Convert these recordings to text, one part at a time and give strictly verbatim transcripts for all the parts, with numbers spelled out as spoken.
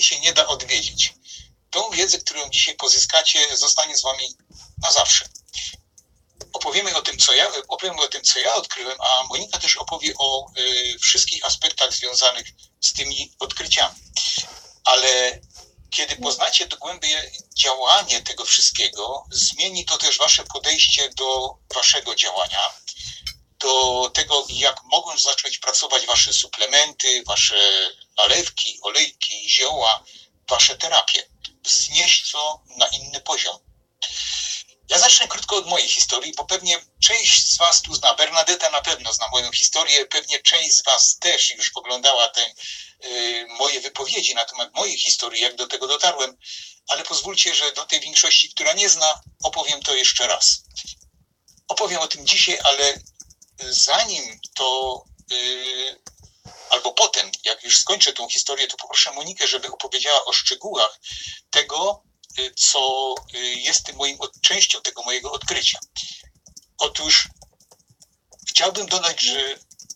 się nie da odwiedzić. Tą wiedzę, którą dzisiaj pozyskacie, zostanie z wami na zawsze. Opowiemy o tym, co ja, opowiem o tym, co ja odkryłem, a Monika też opowie o y, wszystkich aspektach związanych z tymi odkryciami. Ale kiedy poznacie dogłębnie działanie tego wszystkiego, zmieni to też wasze podejście do waszego działania, do tego, jak mogą zacząć pracować wasze suplementy, wasze nalewki, olejki, zioła, wasze terapie. Wznieść to na inny poziom. Ja zacznę krótko od mojej historii, bo pewnie część z was tu zna. Bernadetta na pewno zna moją historię, pewnie część z was też już oglądała te y, moje wypowiedzi na temat mojej historii, jak do tego dotarłem, ale pozwólcie, że do tej większości, która nie zna, opowiem to jeszcze raz. Opowiem o tym dzisiaj, ale zanim to, y, albo potem, jak już skończę tą historię, to poproszę Monikę, żeby opowiedziała o szczegółach tego, co jest tym moim, częścią tego mojego odkrycia. Otóż chciałbym dodać, że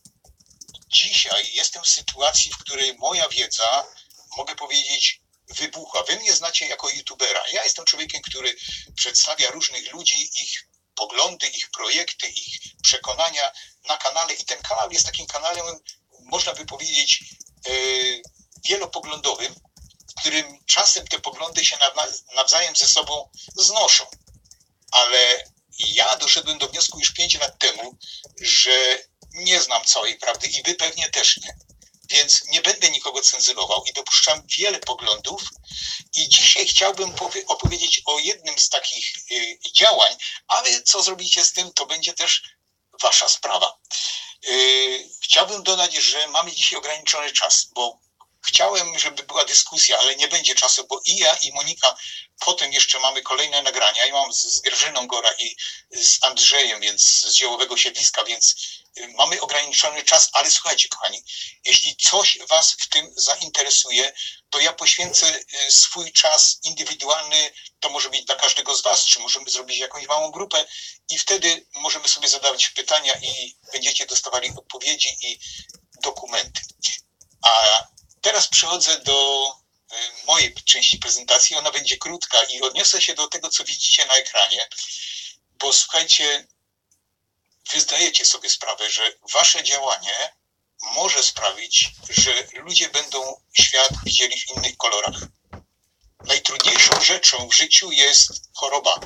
dzisiaj jestem w sytuacji, w której moja wiedza, mogę powiedzieć, wybuchła. Wy mnie znacie jako youtubera. Ja jestem człowiekiem, który przedstawia różnych ludzi, ich poglądy, ich projekty, ich przekonania na kanale i ten kanał jest takim kanałem, można by powiedzieć, yy, wielopoglądowym, w którym czasem te poglądy się nawzajem ze sobą znoszą. Ale ja doszedłem do wniosku już pięć lat temu, że nie znam całej prawdy i wy pewnie też nie. Więc nie będę nikogo cenzurował i dopuszczam wiele poglądów. I dzisiaj chciałbym opowiedzieć o jednym z takich y, działań, ale co zrobicie z tym, to będzie też wasza sprawa. Y, chciałbym dodać, że mamy dzisiaj ograniczony czas, bo chciałem, żeby była dyskusja, ale nie będzie czasu, bo i ja, i Monika potem jeszcze mamy kolejne nagrania. Ja mam z, z Grażyną Gora i z Andrzejem, więc z Ziołowego Siedliska, więc mamy ograniczony czas, ale słuchajcie, kochani, jeśli coś was w tym zainteresuje, to ja poświęcę swój czas indywidualny, to może być dla każdego z was, czy możemy zrobić jakąś małą grupę i wtedy możemy sobie zadawać pytania i będziecie dostawali odpowiedzi i dokumenty. A teraz przechodzę do mojej części prezentacji. Ona będzie krótka i odniosę się do tego, co widzicie na ekranie, bo słuchajcie, wy zdajecie sobie sprawę, że wasze działanie może sprawić, że ludzie będą świat widzieli w innych kolorach. Najtrudniejszą rzeczą w życiu jest choroba.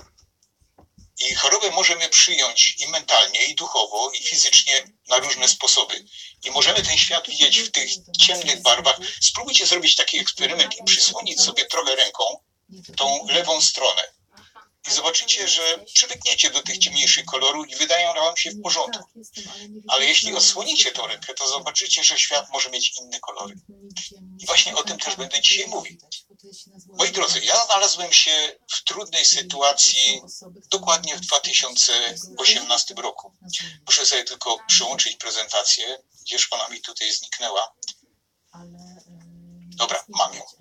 I chorobę możemy przyjąć i mentalnie, i duchowo, i fizycznie na różne sposoby. I możemy ten świat widzieć w tych ciemnych barwach. Spróbujcie zrobić taki eksperyment i przysłonić sobie trochę ręką tą lewą stronę. I zobaczycie, że przywykniecie do tych ciemniejszych kolorów i wydają wam się w porządku. Ale jeśli odsłonicie tą rękę, to zobaczycie, że świat może mieć inne kolory. I właśnie o tym też będę dzisiaj mówił. Moi drodzy, ja znalazłem się w trudnej sytuacji dokładnie w dwa tysiące osiemnastym roku. Muszę sobie tylko przełączyć prezentację, gdzież ona mi tutaj zniknęła. Dobra, mam ją.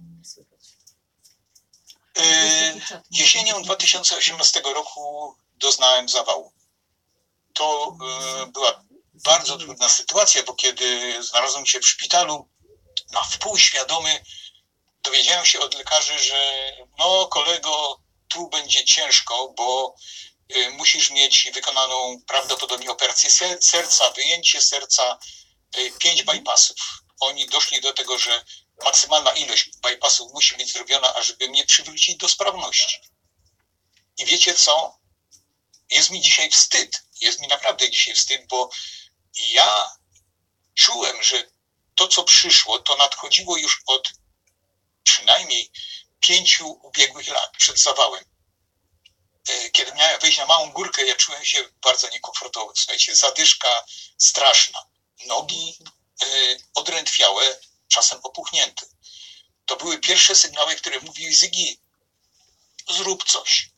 Jesienią dwa tysiące osiemnastego roku doznałem zawału. To była bardzo trudna sytuacja, bo kiedy znalazłem się w szpitalu, na wpół świadomy, dowiedziałem się od lekarzy, że no kolego, tu będzie ciężko, bo musisz mieć wykonaną prawdopodobnie operację serca, wyjęcie serca, pięć bypassów. Oni doszli do tego, że maksymalna ilość bypassów musi być zrobiona, ażeby mnie przywrócić do sprawności. I wiecie co? Jest mi dzisiaj wstyd. Jest mi naprawdę dzisiaj wstyd, bo ja czułem, że to, co przyszło, to nadchodziło już od przynajmniej pięciu ubiegłych lat przed zawałem. Kiedy miałem wejść na małą górkę, ja czułem się bardzo niekomfortowo. Słuchajcie, zadyszka straszna. Nogi y, odrętwiałe, czasem opuchnięte. To były pierwsze sygnały, które mówiły: Zygi, zrób coś.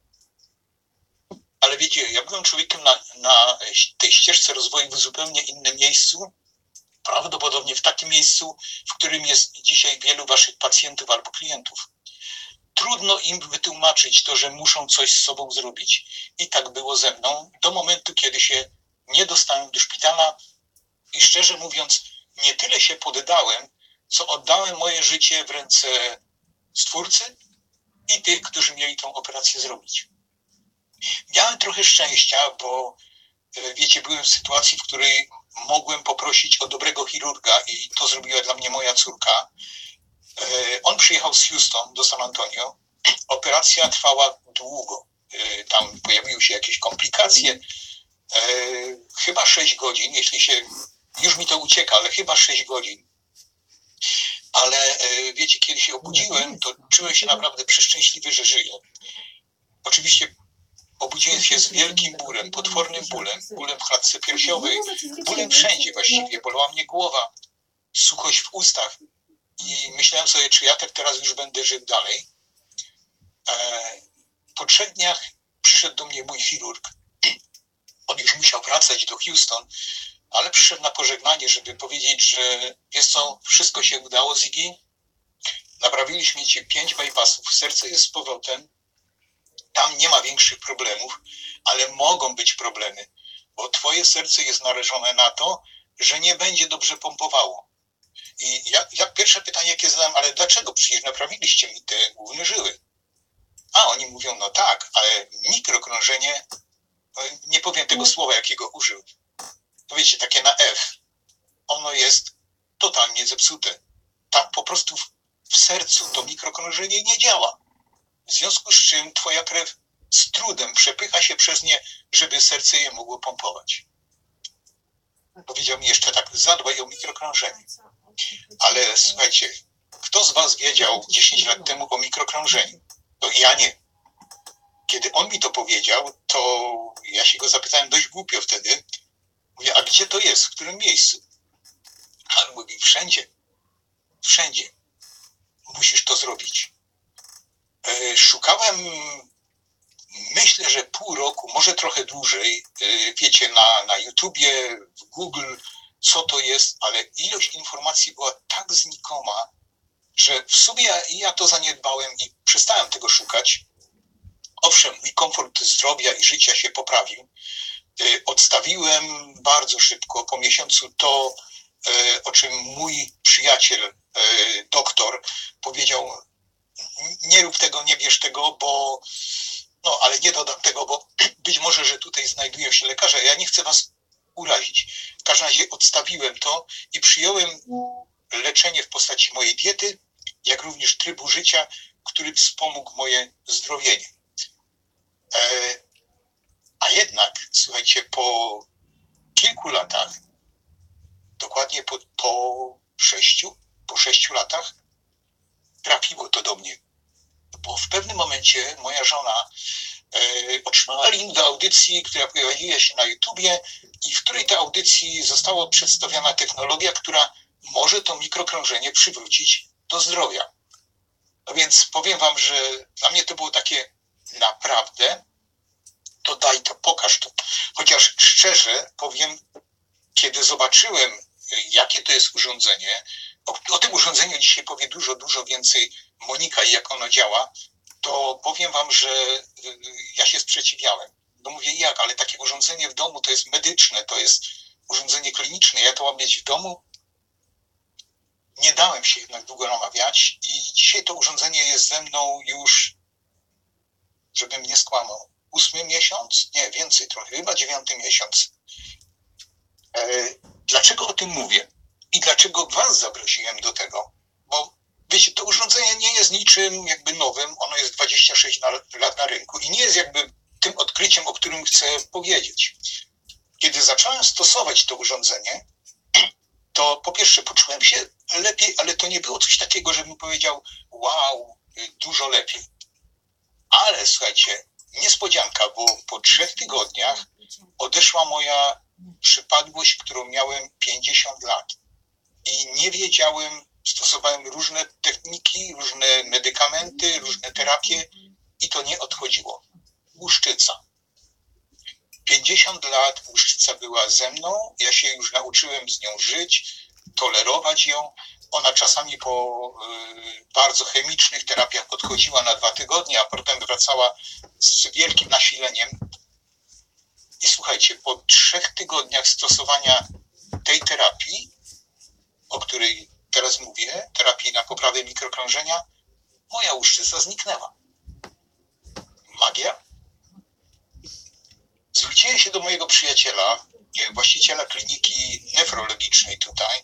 Ale wiecie, ja byłem człowiekiem na, na tej ścieżce rozwoju w zupełnie innym miejscu, prawdopodobnie w takim miejscu, w którym jest dzisiaj wielu waszych pacjentów albo klientów. Trudno im wytłumaczyć to, że muszą coś z sobą zrobić. I tak było ze mną do momentu, kiedy się nie dostałem do szpitala i szczerze mówiąc, nie tyle się poddałem, co oddałem moje życie w ręce Stwórcy i tych, którzy mieli tą operację zrobić. Miałem trochę szczęścia, bo wiecie, byłem w sytuacji, w której mogłem poprosić o dobrego chirurga i to zrobiła dla mnie moja córka. On przyjechał z Houston do San Antonio. Operacja trwała długo. Tam pojawiły się jakieś komplikacje. Chyba sześć godzin, jeśli się... Już mi to ucieka, ale chyba sześć godzin. Ale wiecie, kiedy się obudziłem, to czułem się naprawdę przeszczęśliwy, że żyję. Oczywiście obudziłem się z wielkim bólem, potwornym bólem, bólem w klatce piersiowej, bólem wszędzie właściwie. Bolała mnie głowa, suchość w ustach i myślałem sobie, czy ja tak teraz już będę żył dalej. Po trzech dniach przyszedł do mnie mój chirurg. On już musiał wracać do Houston, ale przyszedł na pożegnanie, żeby powiedzieć, że wiesz co, wszystko się udało, Ziggy. Naprawiliśmy ci pięć bypassów, serce jest z powrotem. Tam nie ma większych problemów, ale mogą być problemy, bo twoje serce jest narażone na to, że nie będzie dobrze pompowało. I ja, ja pierwsze pytanie, jakie zadałem, ale dlaczego? Przecież naprawiliście mi te główne żyły. A oni mówią, no tak, ale mikrokrążenie, nie powiem tego słowa, jakiego użył. To wiecie, takie na F. Ono jest totalnie zepsute. Tam po prostu w, w sercu to mikrokrążenie nie działa. W związku z czym twoja krew z trudem przepycha się przez nie, żeby serce je mogło pompować. Powiedział mi jeszcze tak, zadbaj o mikrokrążenie. Ale słuchajcie, kto z was wiedział dziesięć lat temu o mikrokrążeniu? To ja nie. Kiedy on mi to powiedział, to ja się go zapytałem dość głupio wtedy. Mówię, a gdzie to jest? W którym miejscu? A on mówi, wszędzie. Wszędzie. Musisz to zrobić. Szukałem, myślę, że pół roku, może trochę dłużej, wiecie, na, na YouTubie, w Google, co to jest, ale ilość informacji była tak znikoma, że w sumie ja, ja to zaniedbałem i przestałem tego szukać. Owszem, mój komfort zdrowia i życia się poprawił. Odstawiłem bardzo szybko, po miesiącu to, o czym mój przyjaciel, doktor, powiedział, nie rób tego, nie bierz tego, bo, no ale nie dodam tego, bo być może, że tutaj znajdują się lekarze, ja nie chcę was urazić. W każdym razie odstawiłem to i przyjąłem leczenie w postaci mojej diety, jak również trybu życia, który wspomógł moje zdrowienie. E, a jednak, słuchajcie, po kilku latach, dokładnie po, po sześciu, po sześciu latach, trafiło to do mnie. Bo w pewnym momencie moja żona e, otrzymała link do audycji, która pojawiła się na YouTubie i w której tej audycji została przedstawiona technologia, która może to mikrokrążenie przywrócić do zdrowia. No więc powiem wam, że dla mnie to było takie naprawdę, to daj to, pokaż to. Chociaż szczerze powiem, kiedy zobaczyłem, jakie to jest urządzenie, o, o tym urządzeniu dzisiaj powie dużo, dużo więcej Monika i jak ono działa, to powiem wam, że ja się sprzeciwiałem. No mówię, jak, ale takie urządzenie w domu to jest medyczne, to jest urządzenie kliniczne, ja to mam mieć w domu. Nie dałem się jednak długo namawiać i dzisiaj to urządzenie jest ze mną już, żebym nie skłamał, ósmy miesiąc? Nie, więcej trochę, chyba dziewiąty miesiąc. E, dlaczego o tym mówię? I dlaczego was zaprosiłem do tego? Bo wiecie, to urządzenie nie jest niczym jakby nowym, ono jest dwadzieścia sześć na, lat na rynku i nie jest jakby tym odkryciem, o którym chcę powiedzieć. Kiedy zacząłem stosować to urządzenie, to po pierwsze poczułem się lepiej, ale to nie było coś takiego, żebym powiedział, wow, dużo lepiej. Ale słuchajcie, niespodzianka, bo po trzech tygodniach odeszła moja przypadłość, którą miałem pięćdziesiąt lat. I nie wiedziałem, stosowałem różne techniki, różne medykamenty, różne terapie i to nie odchodziło. Łuszczyca. pięćdziesiąt lat łuszczyca była ze mną, ja się już nauczyłem z nią żyć, tolerować ją. Ona czasami po y, bardzo chemicznych terapiach odchodziła na dwa tygodnie, a potem wracała z wielkim nasileniem. I słuchajcie, po trzech tygodniach stosowania tej terapii, o której teraz mówię, terapii na poprawę mikrokrążenia, moja łuszczyca zniknęła. Magia? Zwróciłem się do mojego przyjaciela, właściciela kliniki nefrologicznej tutaj,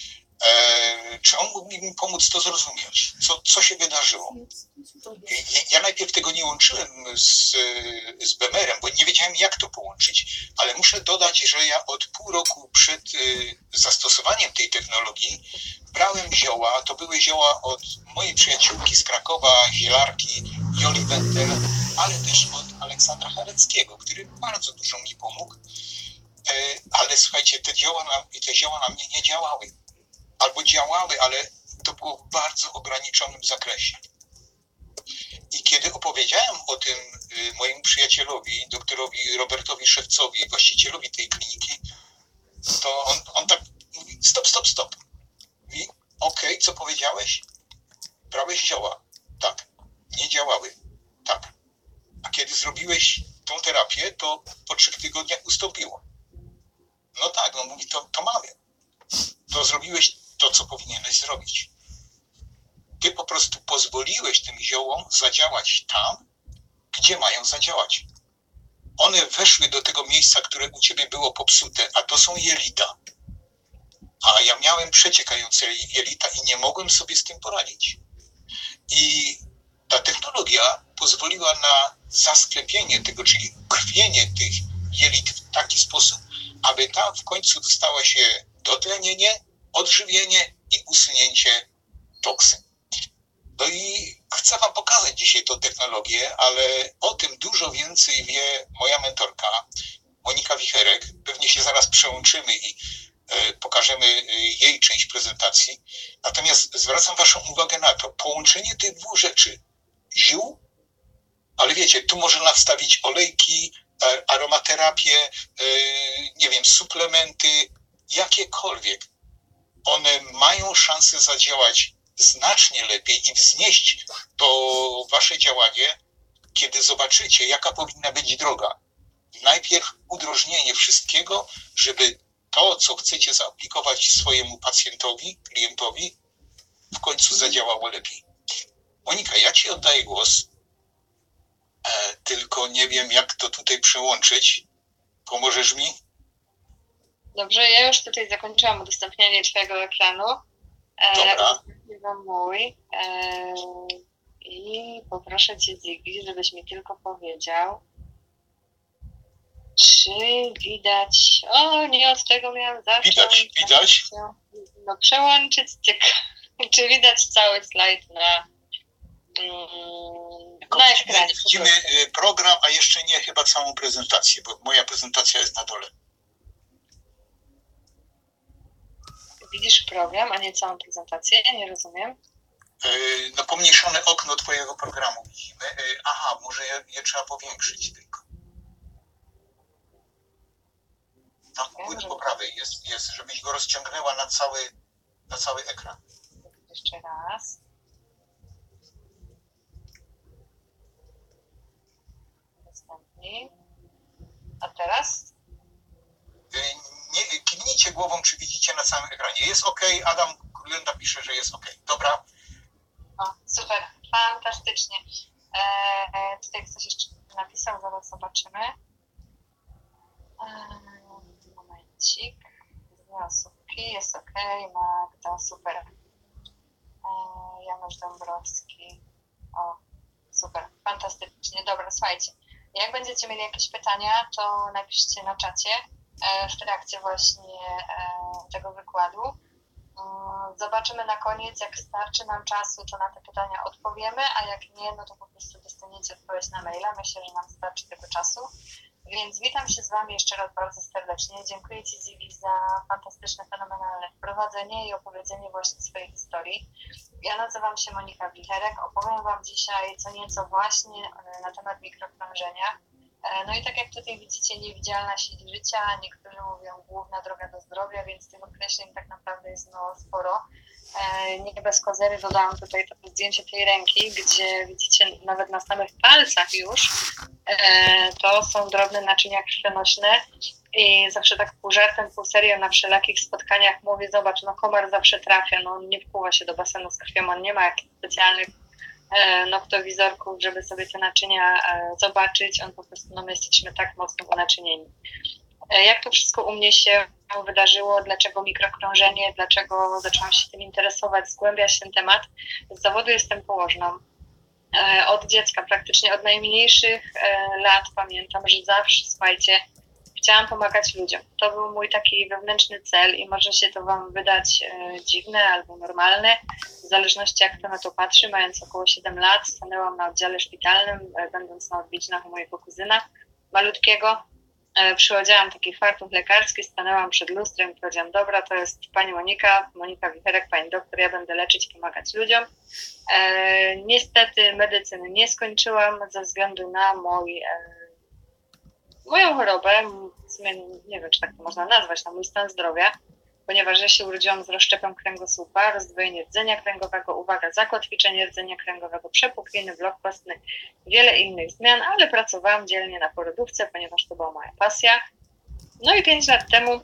e, czy on mógł mi pomóc to zrozumieć, co, co się wydarzyło. Ja, ja najpierw tego nie łączyłem z, z B M R-em, bo nie wiedziałem, jak to połączyć, ale muszę dodać, że ja od pół roku przed y, zastosowaniem tej technologii brałem zioła, to były zioła od mojej przyjaciółki z Krakowa, zielarki Joli Wendel, ale też od Aleksandra Chareckiego, który bardzo dużo mi pomógł, e, ale słuchajcie, te zioła, na, te zioła na mnie nie działały, albo działały, ale to było w bardzo ograniczonym zakresie. I kiedy opowiedziałem o tym y, mojemu przyjacielowi, doktorowi Robertowi Szewcowi, właścicielowi tej kliniki, to on, on tak mówi, stop, stop, stop. Mówi, okej, okay, co powiedziałeś? Brałeś zioła. Tak. Nie działały. Tak. A kiedy zrobiłeś tą terapię, to po trzech tygodniach ustąpiło. No tak, no mówi, to, to mamy. To zrobiłeś to, co powinieneś zrobić. Ty po prostu pozwoliłeś tym ziołom zadziałać tam, gdzie mają zadziałać. One weszły do tego miejsca, które u ciebie było popsute, a to są jelita. A ja miałem przeciekające jelita i nie mogłem sobie z tym poradzić. I ta technologia pozwoliła na zasklepienie tego, czyli ukrwienie tych jelit w taki sposób, aby tam w końcu dostała się dotlenienie, odżywienie i usunięcie toksyn. No i chcę wam pokazać dzisiaj tę technologię, ale o tym dużo więcej wie moja mentorka, Monika Wicherek. Pewnie się zaraz przełączymy i e, pokażemy jej część prezentacji. Natomiast zwracam waszą uwagę na to, połączenie tych dwóch rzeczy, ziół, ale wiecie, tu można wstawić olejki, aromaterapię, e, nie wiem, suplementy, jakiekolwiek. One mają szansę zadziałać znacznie lepiej i wznieść to wasze działanie, kiedy zobaczycie, jaka powinna być droga. Najpierw udrożnienie wszystkiego, żeby to, co chcecie zaaplikować swojemu pacjentowi, klientowi, w końcu zadziałało lepiej. Monika, ja ci oddaję głos, e, tylko nie wiem, jak to tutaj przełączyć. Pomożesz mi? Dobrze, ja już tutaj zakończyłam udostępnianie twojego ekranu. Dobra. E, mój. E, I poproszę cię, Ziggy, żebyś mi tylko powiedział, czy widać... O, nie od tego miałam zacząć. Widać, widać. No przełączyć, tylko czy widać cały slajd na, mm, na ekranie. Widzimy program, a jeszcze nie chyba całą prezentację, bo moja prezentacja jest na dole. Widzisz program, a nie całą prezentację? Nie rozumiem. No pomniejszone okno twojego programu widzimy. Aha, może je, je trzeba powiększyć tylko. Tam u góry po prawej jest, jest, żebyś go rozciągnęła na cały, na cały ekran. Jeszcze raz. Następnie. A teraz? Nie, kiwnijcie głową, czy widzicie na całym ekranie. Jest OK, Adam Glenda pisze, że jest OK. Dobra. O, super, fantastycznie. Eee, tutaj ktoś jeszcze napisał, zaraz zobaczymy. Eee, momencik. Dwie osóbki, jest OK, Magda, super. Eee, Janusz Dąbrowski. O, super, fantastycznie. Dobra, słuchajcie. Jak będziecie mieli jakieś pytania, to napiszcie na czacie w trakcie właśnie tego wykładu. Zobaczymy na koniec, jak starczy nam czasu, to na te pytania odpowiemy, a jak nie, no to po prostu dostaniecie odpowiedź na maila. Myślę, że nam starczy tego czasu. Więc witam się z Wami jeszcze raz bardzo serdecznie. Dziękuję Ci, Ziggy, za fantastyczne, fenomenalne wprowadzenie i opowiedzenie właśnie swojej historii. Ja nazywam się Monika Wicherek. Opowiem Wam dzisiaj co nieco właśnie na temat mikrokrążenia. No i tak jak tutaj widzicie, niewidzialna sieć życia, niektórzy mówią główna droga do zdrowia, więc tych określeń tak naprawdę jest no sporo. Nie bez kozery dodałam tutaj to zdjęcie tej ręki, gdzie widzicie nawet na samych palcach już to są drobne naczynia krwionośne i zawsze tak pół żartem, pół serio na wszelakich spotkaniach mówię, zobacz, no komar zawsze trafia, no on nie wpływa się do basenu z krwią, on nie ma jakichś specjalnych noktowizorków, żeby sobie te naczynia zobaczyć, on po prostu, no my jesteśmy tak mocno unaczynieni. Jak to wszystko u mnie się wydarzyło, dlaczego mikrokrążenie, dlaczego zaczęłam się tym interesować, zgłębiać ten temat. Z zawodu jestem położną. Od dziecka, praktycznie od najmniejszych lat pamiętam, że zawsze, słuchajcie, chciałam pomagać ludziom. To był mój taki wewnętrzny cel i może się to Wam wydać dziwne albo normalne, w zależności jak kto na to patrzy. Mając około siedem lat, stanęłam na oddziale szpitalnym, będąc na odwiedzinach u mojego kuzyna malutkiego. Przychodziłam taki fartuch lekarski, stanęłam przed lustrem i powiedziałam, dobra, to jest pani Monika, Monika Wicherek, pani doktor, ja będę leczyć, pomagać ludziom. E, niestety medycyny nie skończyłam ze względu na mój, e, moją chorobę, w sumie nie wiem, czy tak to można nazwać, na mój stan zdrowia, ponieważ ja się urodziłam z rozszczepem kręgosłupa, rozdwojenie rdzenia kręgowego, uwaga, zakotwiczenie rdzenia kręgowego, przepukliny, blok kostny, wiele innych zmian, ale pracowałam dzielnie na porodówce, ponieważ to była moja pasja. No i pięć lat temu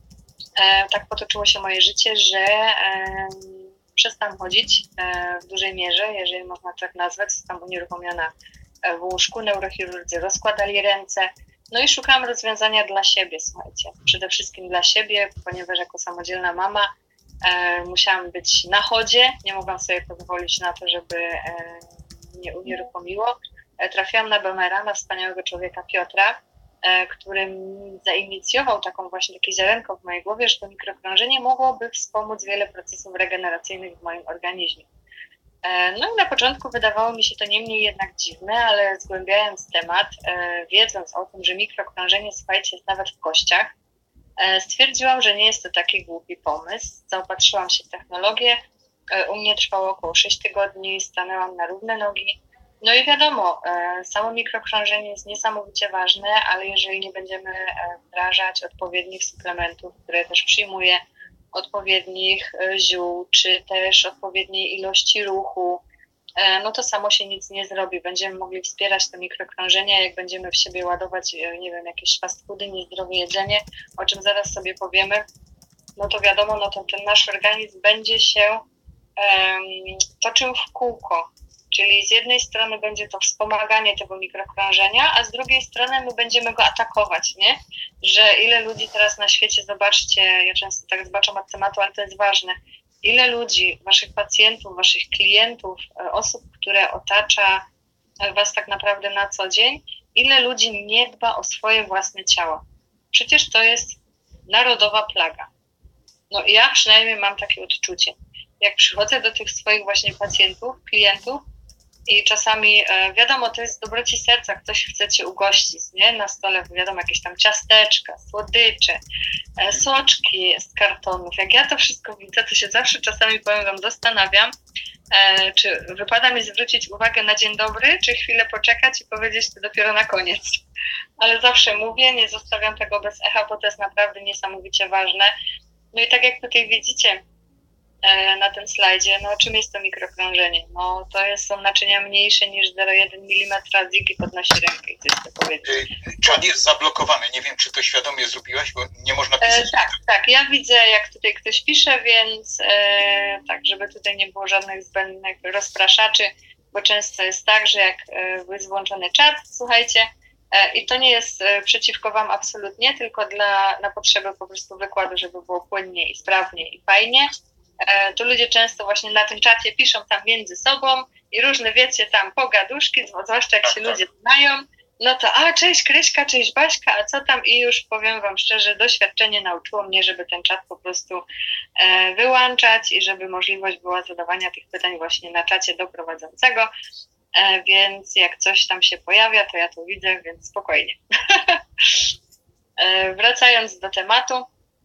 e, tak potoczyło się moje życie, że e, przestałam chodzić e, w dużej mierze, jeżeli można tak nazwać, zostałam unieruchomiona w łóżku, neurochirurdzy rozkładali ręce, no i szukałam rozwiązania dla siebie, słuchajcie, przede wszystkim dla siebie, ponieważ jako samodzielna mama e, musiałam być na chodzie, nie mogłam sobie pozwolić na to, żeby e, mnie unieruchomiło. E, trafiłam na Bemera, na wspaniałego człowieka Piotra, e, który zainicjował taką właśnie takie ziarenko w mojej głowie, że to mikrokrążenie mogłoby wspomóc wiele procesów regeneracyjnych w moim organizmie. No i na początku wydawało mi się to niemniej jednak dziwne, ale zgłębiając temat, wiedząc o tym, że mikrokrążenie, słuchajcie, jest nawet w kościach, stwierdziłam, że nie jest to taki głupi pomysł. Zaopatrzyłam się w technologię, u mnie trwało około sześć tygodni, stanęłam na równe nogi. No i wiadomo, samo mikrokrążenie jest niesamowicie ważne, ale jeżeli nie będziemy wdrażać odpowiednich suplementów, które też przyjmuję, odpowiednich ziół, czy też odpowiedniej ilości ruchu, no to samo się nic nie zrobi. Będziemy mogli wspierać to mikrokrążenie, jak będziemy w siebie ładować, nie wiem, jakieś fast foody, niezdrowe jedzenie, o czym zaraz sobie powiemy, no to wiadomo, no to ten nasz organizm będzie się um, toczył w kółko. Czyli z jednej strony będzie to wspomaganie tego mikrokrążenia, a z drugiej strony my będziemy go atakować, nie? Że ile ludzi teraz na świecie, zobaczcie, ja często tak zbaczam od tematu, ale to jest ważne, ile ludzi, waszych pacjentów, waszych klientów, osób, które otacza was tak naprawdę na co dzień, ile ludzi nie dba o swoje własne ciało. Przecież to jest narodowa plaga. No ja przynajmniej mam takie odczucie. Jak przychodzę do tych swoich właśnie pacjentów, klientów, i czasami, wiadomo, to jest dobroci serca, ktoś chce cię ugościć, nie? Na stole, wiadomo, jakieś tam ciasteczka, słodycze, soczki z kartonów. Jak ja to wszystko widzę, to się zawsze czasami, powiem wam, zastanawiam, czy wypada mi zwrócić uwagę na dzień dobry, czy chwilę poczekać i powiedzieć to dopiero na koniec. Ale zawsze mówię, nie zostawiam tego bez echa, bo to jest naprawdę niesamowicie ważne. No i tak jak tutaj widzicie na tym slajdzie, no czym jest to mikrokrążenie? No to jest, są naczynia mniejsze niż zero przecinek jeden milimetra, Ziggy podnosi rękę i coś to powiedzieć. Czat jest zablokowany, nie wiem, czy to świadomie zrobiłaś, bo nie można pisać. E, tak, tak, ja widzę, jak tutaj ktoś pisze, więc e, tak, żeby tutaj nie było żadnych zbędnych rozpraszaczy, bo często jest tak, że jak e, jest włączony czat, słuchajcie, e, i to nie jest e, przeciwko wam absolutnie, tylko dla, na potrzeby po prostu wykładu, żeby było płynnie i sprawnie i fajnie. To ludzie często właśnie na tym czacie piszą tam między sobą i różne, wiecie, tam pogaduszki, zwłaszcza jak się ludzie znają, no to a, cześć Kryśka, cześć Baśka, a co tam? I już powiem wam szczerze, doświadczenie nauczyło mnie, żeby ten czat po prostu e, wyłączać i żeby możliwość była zadawania tych pytań właśnie na czacie do prowadzącego, e, więc jak coś tam się pojawia, to ja to widzę, więc spokojnie. e, wracając do tematu,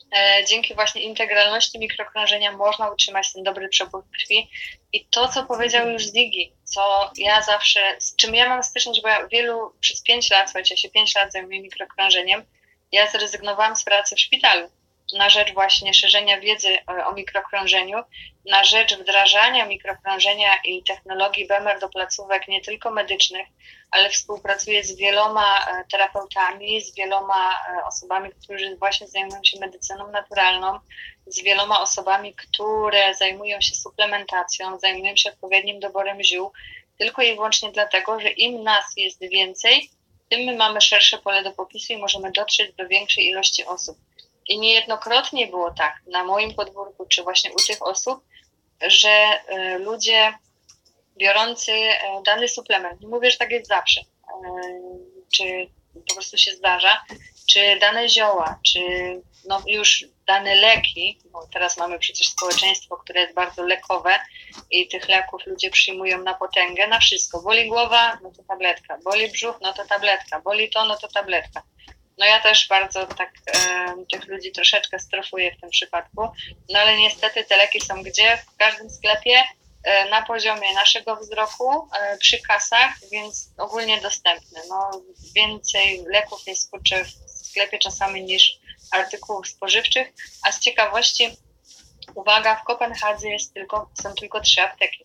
E, dzięki właśnie integralności mikrokrążenia można utrzymać ten dobry przepływ krwi. I to, co powiedział już Ziggy, co ja zawsze, z czym ja mam styczność, bo ja wielu, przez pięć lat, słuchajcie, ja się pięć lat zajmuję mikrokrążeniem, ja zrezygnowałam z pracy w szpitalu na rzecz właśnie szerzenia wiedzy o, o mikrokrążeniu, na rzecz wdrażania mikrokrążenia i technologii B M R do placówek nie tylko medycznych, ale współpracuję z wieloma terapeutami, z wieloma osobami, którzy właśnie zajmują się medycyną naturalną, z wieloma osobami, które zajmują się suplementacją, zajmują się odpowiednim doborem ziół, tylko i wyłącznie dlatego, że im nas jest więcej, tym my mamy szersze pole do popisu i możemy dotrzeć do większej ilości osób. I niejednokrotnie było tak na moim podwórku, czy właśnie u tych osób, że ludzie biorący dany suplement, nie mówię, że tak jest zawsze, czy po prostu się zdarza, czy dane zioła, czy no już dane leki, bo teraz mamy przecież społeczeństwo, które jest bardzo lekowe i tych leków ludzie przyjmują na potęgę, na wszystko. Boli głowa, no to tabletka, boli brzuch, no to tabletka, boli to, no to tabletka. No ja też bardzo tak e, tych ludzi troszeczkę strofuję w tym przypadku, no ale niestety te leki są gdzie? W każdym sklepie, e, na poziomie naszego wzroku, e, przy kasach, więc ogólnie dostępne. No, więcej leków jest kurczę w sklepie czasami niż artykułów spożywczych, a z ciekawości, uwaga, w Kopenhadze jest tylko, są tylko trzy apteki.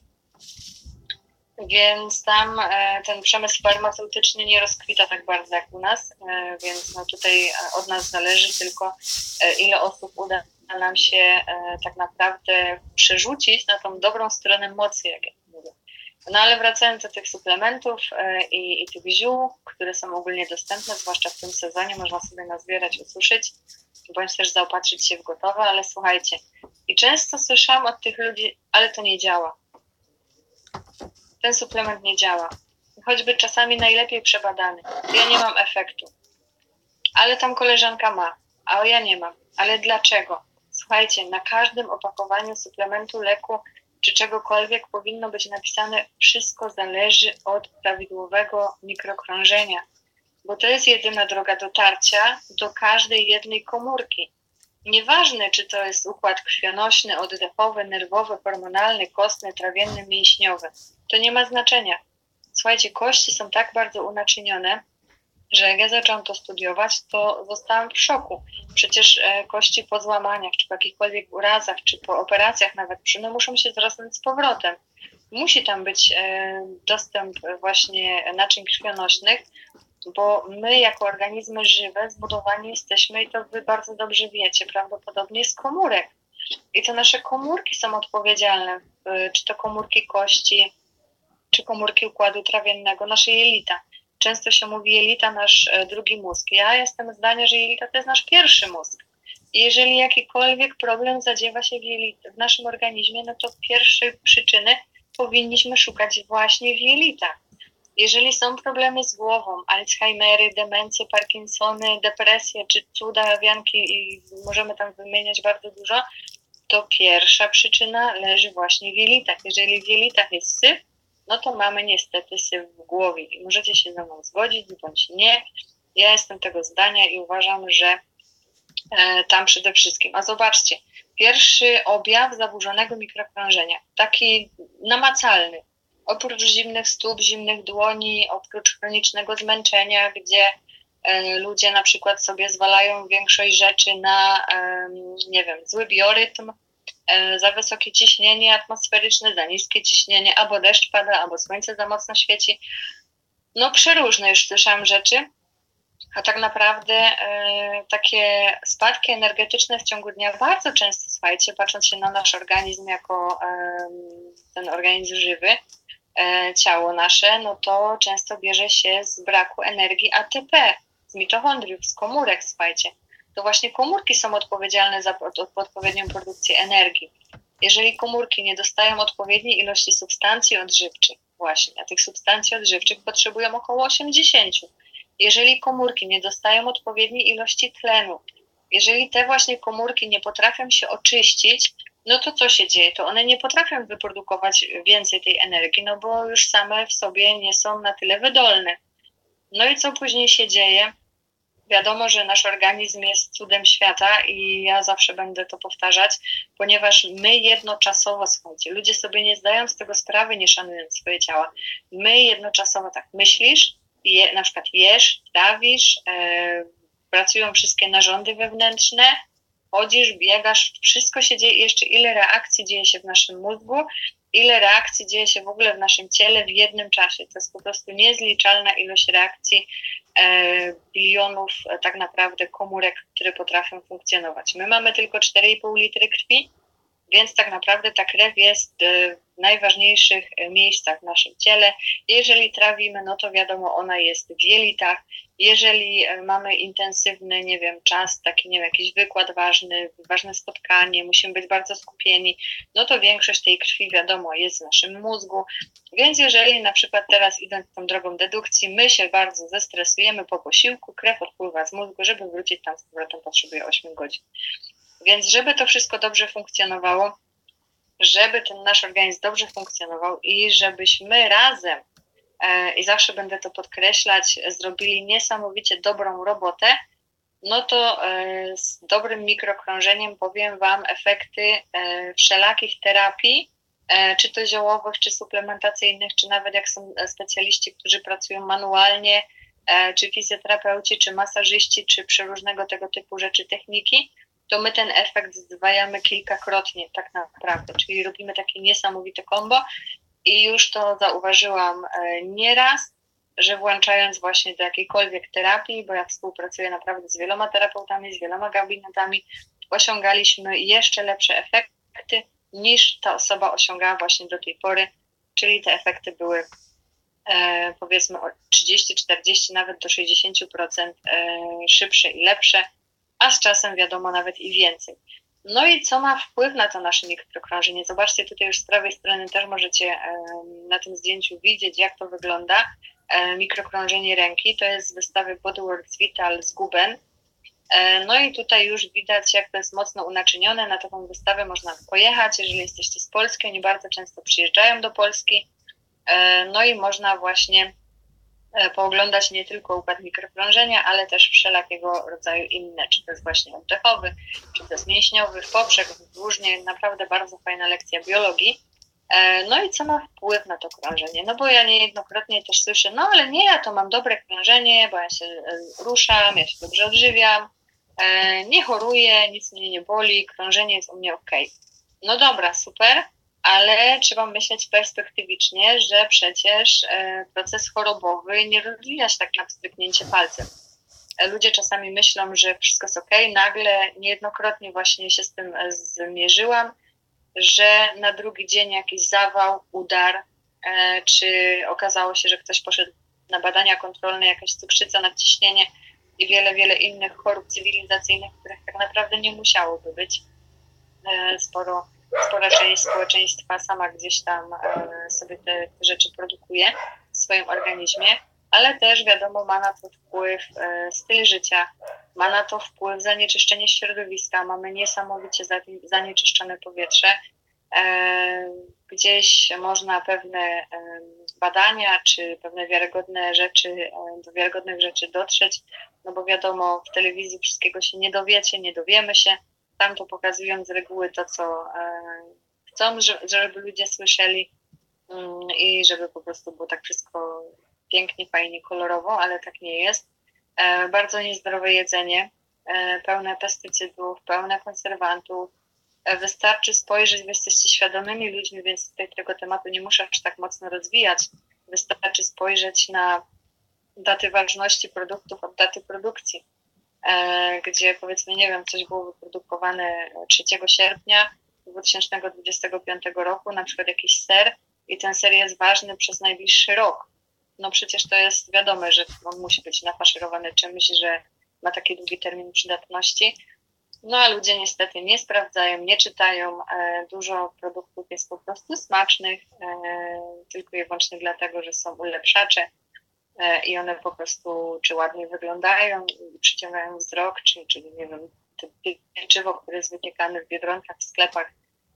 Więc tam e, ten przemysł farmaceutyczny nie rozkwita tak bardzo jak u nas, e, więc no tutaj od nas zależy tylko e, ile osób uda nam się e, tak naprawdę przerzucić na tą dobrą stronę mocy, jak ja mówię. No ale wracając do tych suplementów e, i, i tych ziół, które są ogólnie dostępne, zwłaszcza w tym sezonie, można sobie nazbierać, ususzyć, bądź też zaopatrzyć się w gotowe, ale słuchajcie, i często słyszałam od tych ludzi, ale to nie działa. Ten suplement nie działa. Choćby czasami najlepiej przebadany. Ja nie mam efektu. Ale tam koleżanka ma, a ja nie mam. Ale dlaczego? Słuchajcie, na każdym opakowaniu suplementu, leku czy czegokolwiek powinno być napisane, wszystko zależy od prawidłowego mikrokrążenia. Bo to jest jedyna droga dotarcia do każdej jednej komórki. Nieważne, czy to jest układ krwionośny, oddechowy, nerwowy, hormonalny, kostny, trawienny, mięśniowy. To nie ma znaczenia. Słuchajcie, kości są tak bardzo unaczynione, że jak ja zaczęłam to studiować, to zostałam w szoku. Przecież e, kości po złamaniach, czy po jakichkolwiek urazach, czy po operacjach nawet, no muszą się zrosnąć z powrotem. Musi tam być e, dostęp właśnie naczyń krwionośnych, bo my jako organizmy żywe zbudowani jesteśmy, i to wy bardzo dobrze wiecie, prawdopodobnie z komórek. I to nasze komórki są odpowiedzialne, czy to komórki kości, czy komórki układu trawiennego, nasze jelita. Często się mówi jelita, nasz drugi mózg. Ja jestem zdania, że jelita to jest nasz pierwszy mózg. I jeżeli jakikolwiek problem zadziewa się w, jelit, w naszym organizmie, no to pierwszej przyczyny powinniśmy szukać właśnie w jelitach. Jeżeli są problemy z głową, Alzheimery, demencje, Parkinsony, depresje czy cuda, wianki i możemy tam wymieniać bardzo dużo, to pierwsza przyczyna leży właśnie w jelitach. Jeżeli w jelitach jest syf, no to mamy niestety syf w głowie. I możecie się ze mną zgodzić bądź nie. Ja jestem tego zdania i uważam, że e, tam przede wszystkim. A zobaczcie, pierwszy objaw zaburzonego mikrokrążenia, taki namacalny, oprócz zimnych stóp, zimnych dłoni, oprócz chronicznego zmęczenia, gdzie e, ludzie na przykład sobie zwalają większość rzeczy na, e, nie wiem, zły biorytm, e, za wysokie ciśnienie atmosferyczne, za niskie ciśnienie, albo deszcz pada, albo słońce za mocno świeci. No przeróżne już słyszałam rzeczy, a tak naprawdę e, takie spadki energetyczne w ciągu dnia bardzo często, słuchajcie, patrząc się na nasz organizm jako e, ten organizm żywy, ciało nasze, no to często bierze się z braku energii A T P, z mitochondriów, z komórek, słuchajcie. To właśnie komórki są odpowiedzialne za odpowiednią produkcję energii. Jeżeli komórki nie dostają odpowiedniej ilości substancji odżywczych, właśnie, a tych substancji odżywczych potrzebują około osiemdziesiąt. Jeżeli komórki nie dostają odpowiedniej ilości tlenu, jeżeli te właśnie komórki nie potrafią się oczyścić, no to co się dzieje? To one nie potrafią wyprodukować więcej tej energii, no bo już same w sobie nie są na tyle wydolne. No i co później się dzieje? Wiadomo, że nasz organizm jest cudem świata i ja zawsze będę to powtarzać, ponieważ my jednoczasowo, słuchajcie, ludzie sobie nie zdają z tego sprawy, nie szanując swoje ciała. My jednoczasowo tak myślisz, je, na przykład jesz, trawisz, e, pracują wszystkie narządy wewnętrzne, chodzisz, biegasz, wszystko się dzieje, jeszcze ile reakcji dzieje się w naszym mózgu, ile reakcji dzieje się w ogóle w naszym ciele w jednym czasie. To jest po prostu niezliczalna ilość reakcji, e, bilionów e, tak naprawdę komórek, które potrafią funkcjonować. My mamy tylko cztery i pół litry krwi, więc tak naprawdę ta krew jest e, w najważniejszych e, miejscach w naszym ciele. Jeżeli trawimy, no to wiadomo, ona jest w jelitach. Jeżeli e, mamy intensywny, nie wiem, czas, taki, nie wiem, jakiś wykład ważny, ważne spotkanie, musimy być bardzo skupieni, no to większość tej krwi, wiadomo, jest w naszym mózgu. Więc jeżeli na przykład teraz, idąc tą drogą dedukcji, my się bardzo zestresujemy po posiłku, krew odpływa z mózgu, żeby wrócić tam z powrotem, potrzebuje osiem godzin. Więc żeby to wszystko dobrze funkcjonowało, żeby ten nasz organizm dobrze funkcjonował i żebyśmy razem, e, i zawsze będę to podkreślać, zrobili niesamowicie dobrą robotę, no to e, z dobrym mikrokrążeniem powiem Wam efekty e, wszelakich terapii, e, czy to ziołowych, czy suplementacyjnych, czy nawet jak są specjaliści, którzy pracują manualnie, e, czy fizjoterapeuci, czy masażyści, czy przeróżnego tego typu rzeczy, techniki, to my ten efekt zdwajamy kilkakrotnie tak naprawdę, czyli robimy takie niesamowite kombo i już to zauważyłam e, nieraz, że włączając właśnie do jakiejkolwiek terapii, bo ja współpracuję naprawdę z wieloma terapeutami, z wieloma gabinetami, osiągaliśmy jeszcze lepsze efekty niż ta osoba osiągała właśnie do tej pory, czyli te efekty były e, powiedzmy o trzydzieści czterdzieści, nawet do sześćdziesiąt procent e, szybsze i lepsze, a z czasem wiadomo nawet i więcej. No i co ma wpływ na to nasze mikrokrążenie? Zobaczcie, tutaj już z prawej strony też możecie e, na tym zdjęciu widzieć, jak to wygląda. E, mikrokrążenie ręki, to jest z wystawy Bodyworks Vital z Guben. E, no i tutaj już widać, jak to jest mocno unaczynione. Na taką wystawę można pojechać, jeżeli jesteście z Polski, oni bardzo często przyjeżdżają do Polski. E, no i można właśnie pooglądać nie tylko układ mikrokrążenia, ale też wszelakiego rodzaju inne, czy to jest właśnie oddechowy, czy to jest mięśniowy, w poprzek, różnie, naprawdę bardzo fajna lekcja biologii. No i co ma wpływ na to krążenie? No bo ja niejednokrotnie też słyszę, no ale nie, ja to mam dobre krążenie, bo ja się ruszam, ja się dobrze odżywiam, nie choruję, nic mnie nie boli, krążenie jest u mnie okej. No dobra, super, ale trzeba myśleć perspektywicznie, że przecież proces chorobowy nie rozwija się tak na pstryknięcie palcem. Ludzie czasami myślą, że wszystko jest okej, nagle niejednokrotnie właśnie się z tym zmierzyłam, że na drugi dzień jakiś zawał, udar, czy okazało się, że ktoś poszedł na badania kontrolne, jakaś cukrzyca, nadciśnienie i wiele, wiele innych chorób cywilizacyjnych, których tak naprawdę nie musiałoby być. Sporo spora część społeczeństwa sama gdzieś tam e, sobie te, te rzeczy produkuje w swoim organizmie, ale też wiadomo, ma na to wpływ e, styl życia, ma na to wpływ zanieczyszczenie środowiska, mamy niesamowicie zanieczyszczone powietrze. E, gdzieś można pewne e, badania czy pewne wiarygodne rzeczy, e, do wiarygodnych rzeczy dotrzeć, no bo wiadomo, w telewizji wszystkiego się nie dowiecie, nie dowiemy się. Tam to pokazują z reguły to, co e, chcą, żeby ludzie słyszeli mm, i żeby po prostu było tak wszystko pięknie, fajnie, kolorowo, ale tak nie jest. E, bardzo niezdrowe jedzenie, e, pełne pestycydów, pełne konserwantów. E, wystarczy spojrzeć, wy jesteście świadomymi ludźmi, więc tutaj tego tematu nie muszę aż tak mocno rozwijać. Wystarczy spojrzeć na daty ważności produktów od daty produkcji, gdzie powiedzmy, nie wiem, coś było wyprodukowane trzeciego sierpnia dwa tysiące dwudziestego piątego roku, na przykład jakiś ser i ten ser jest ważny przez najbliższy rok. No przecież to jest wiadome, że on musi być nafaszerowany czymś, że ma taki długi termin przydatności. No a ludzie niestety nie sprawdzają, nie czytają. Dużo produktów jest po prostu smacznych, tylko i wyłącznie dlatego, że są ulepszacze i one po prostu czy ładnie wyglądają i przyciągają wzrok, czy, czy nie wiem, pieczywo, które jest wypiekane w Biedronkach, w sklepach,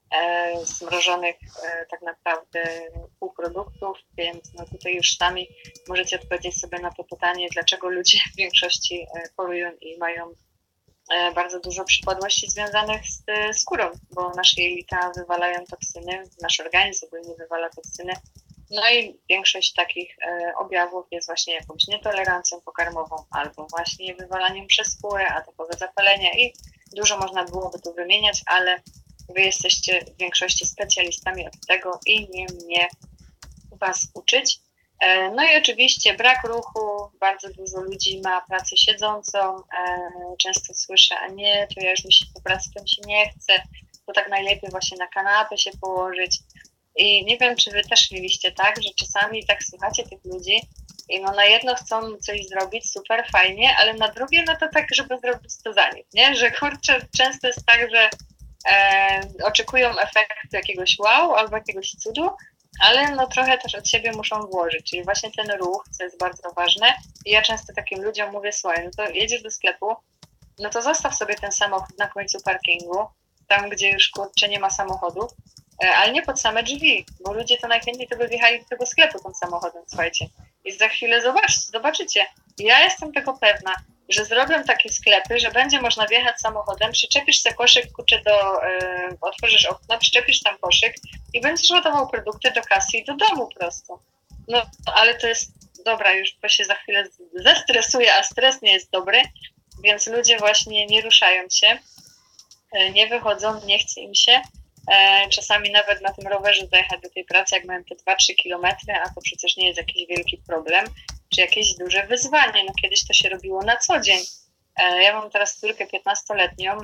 e, zmrożonych e, tak naprawdę półproduktów, więc no tutaj już sami możecie odpowiedzieć sobie na to pytanie, dlaczego ludzie w większości e, chorują i mają e, bardzo dużo przypadłości związanych z e, skórą, bo nasze jelita wywalają toksyny, nasz organizm ogólnie wywala toksyny. No i większość takich e, objawów jest właśnie jakąś nietolerancją pokarmową albo właśnie wywalaniem przez skórę, atakowe zapalenia i dużo można byłoby tu wymieniać, ale wy jesteście w większości specjalistami od tego i nie mnie was uczyć. E, no i oczywiście brak ruchu, bardzo dużo ludzi ma pracę siedzącą, e, często słyszę, a nie, to ja już mi się po pracy to mi się nie chce, to tak najlepiej właśnie na kanapę się położyć. I nie wiem, czy wy też mieliście tak, że czasami tak słuchacie tych ludzi i no na jedno chcą coś zrobić, super, fajnie, ale na drugie no to tak, żeby zrobić to za nich, nie? Że kurczę, często jest tak, że e, oczekują efektu jakiegoś wow albo jakiegoś cudu, ale no trochę też od siebie muszą włożyć, czyli właśnie ten ruch, co jest bardzo ważne. I ja często takim ludziom mówię, słuchaj, no to jedziesz do sklepu, no to zostaw sobie ten samochód na końcu parkingu, tam gdzie już kurczę nie ma samochodów, ale nie pod same drzwi, bo ludzie to najchętniej to by wjechali do tego sklepu tym samochodem, słuchajcie. I za chwilę zobaczcie, zobaczycie. Ja jestem tego pewna, że zrobią takie sklepy, że będzie można wjechać samochodem, przyczepisz sobie koszyk, kurczę, do, yy, otworzysz okno, przyczepisz tam koszyk i będziesz ładował produkty do kasy i do domu prosto. No, ale to jest, dobra, już bo się za chwilę zestresuję, a stres nie jest dobry, więc ludzie właśnie nie ruszają się, yy, nie wychodzą, nie chce im się. Czasami nawet na tym rowerze dojechać do tej pracy, jak miałem te dwa trzy kilometry, a to przecież nie jest jakiś wielki problem, czy jakieś duże wyzwanie. No kiedyś to się robiło na co dzień. Ja mam teraz córkę piętnastoletnią,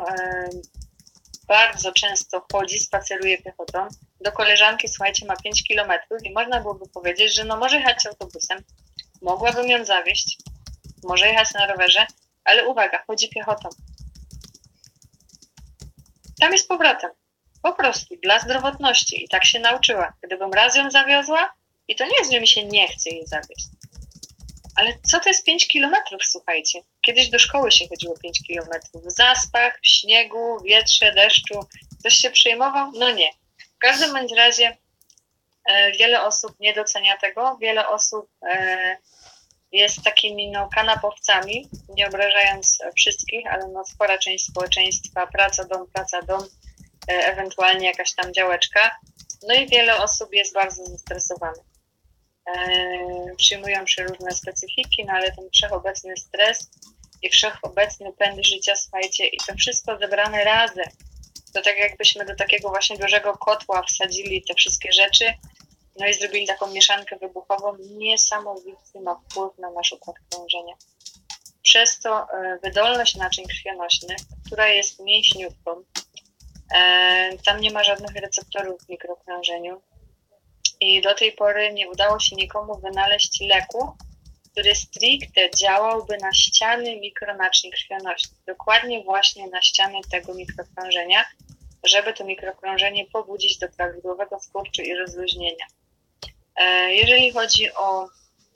bardzo często chodzi, spaceruje piechotą. Do koleżanki, słuchajcie, ma pięć kilometrów i można byłoby powiedzieć, że no może jechać autobusem, mogłabym ją zawieźć, może jechać na rowerze, ale uwaga, chodzi piechotą. Tam jest powrotem. Po prostu dla zdrowotności i tak się nauczyła. Gdybym raz ją zawiozła, i to nie jest, że mi się nie chce jej zawieźć, ale co to jest pięć kilometrów, słuchajcie? Kiedyś do szkoły się chodziło pięć kilometrów. W zaspach, w śniegu, wietrze, deszczu. Ktoś się przejmował? No nie. W każdym bądź razie e, wiele osób nie docenia tego. Wiele osób e, jest takimi no, kanapowcami, nie obrażając wszystkich, ale no, spora część społeczeństwa, praca, dom, praca, dom, ewentualnie jakaś tam działeczka. No i wiele osób jest bardzo zestresowanych. Eee, przyjmują się różne specyfiki, no ale ten wszechobecny stres i wszechobecny pęd życia, słuchajcie, i to wszystko zebrane razem, to tak jakbyśmy do takiego właśnie dużego kotła wsadzili te wszystkie rzeczy, no i zrobili taką mieszankę wybuchową, niesamowity ma wpływ na nasz układ krążenia. Przez to e, wydolność naczyń krwionośnych, która jest mięśniówką, tam nie ma żadnych receptorów w mikrokrążeniu i do tej pory nie udało się nikomu wynaleźć leku, który stricte działałby na ściany mikronaczyń krwionośnych, dokładnie właśnie na ściany tego mikrokrążenia, żeby to mikrokrążenie pobudzić do prawidłowego skurczu i rozluźnienia. Jeżeli chodzi o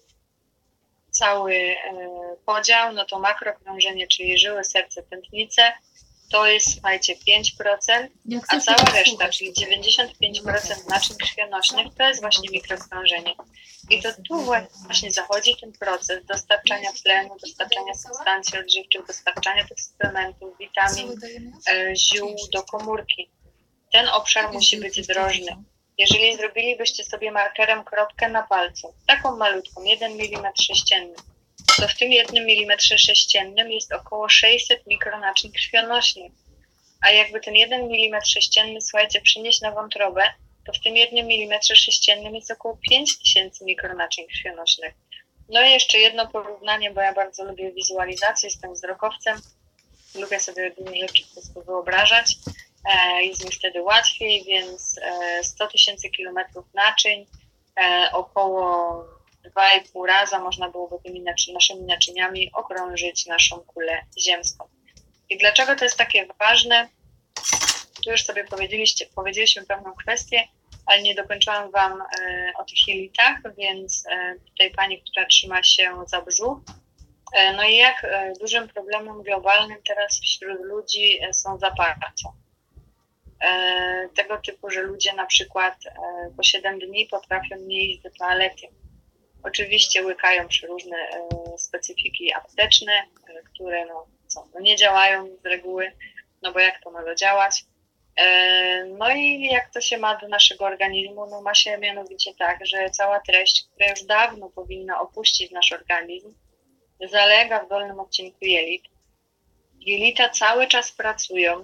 cały podział, no to makrokrążenie, czyli żyły, serce, tętnice, to jest, słuchajcie, pięć procent, a cała reszta, czyli dziewięćdziesiąt pięć procent naczyń krwionośnych, to jest właśnie mikrokrążenie. I to tu właśnie zachodzi ten proces dostarczania tlenu, dostarczania substancji odżywczych, dostarczania tych suplementów, witamin, ziół do komórki. Ten obszar musi być drożny. Jeżeli zrobilibyście sobie markerem kropkę na palcu, taką malutką, jeden milimetr sześcienny, to w tym jednym milimetrze sześciennym jest około sześćset mikronaczyń krwionośnych. A jakby ten jeden milimetr sześcienny, słuchajcie, przynieść na wątrobę, to w tym jednym milimetrze sześciennym jest około pięć tysięcy mikronaczyń krwionośnych. No i jeszcze jedno porównanie, bo ja bardzo lubię wizualizację, jestem wzrokowcem, lubię sobie różne rzeczy po prostu wyobrażać, e, jest mi wtedy łatwiej, więc e, sto tysięcy kilometrów naczyń, e, około dwa i pół raza można byłoby tymi naczy- naszymi naczyniami okrążyć naszą kulę ziemską. I dlaczego to jest takie ważne? Tu już sobie powiedzieliście, powiedzieliśmy pewną kwestię, ale nie dokończyłam Wam e, o tych jelitach, więc e, tutaj pani, która trzyma się za brzuch. E, no i jak e, dużym problemem globalnym teraz wśród ludzi e, są zaparcia. e, tego typu, że ludzie na przykład e, po siedem dni potrafią nie iść do toalety. Oczywiście łykają przeróżne e, specyfiki apteczne, e, które no, co, no nie działają z reguły, no bo jak to ma działać? E, no i jak to się ma do naszego organizmu? No ma się mianowicie tak, że cała treść, która już dawno powinna opuścić nasz organizm, zalega w dolnym odcinku jelit. Jelita cały czas pracują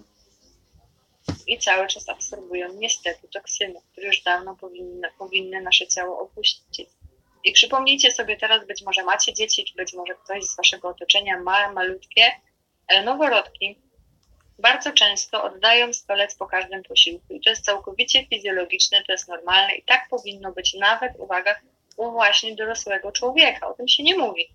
i cały czas absorbują niestety toksyny, które już dawno powinny, powinny nasze ciało opuścić. I przypomnijcie sobie teraz, być może macie dzieci, czy być może ktoś z waszego otoczenia ma malutkie noworodki. Bardzo często oddają stolec po każdym posiłku i to jest całkowicie fizjologiczne, to jest normalne i tak powinno być nawet, uwaga, u właśnie dorosłego człowieka. O tym się nie mówi.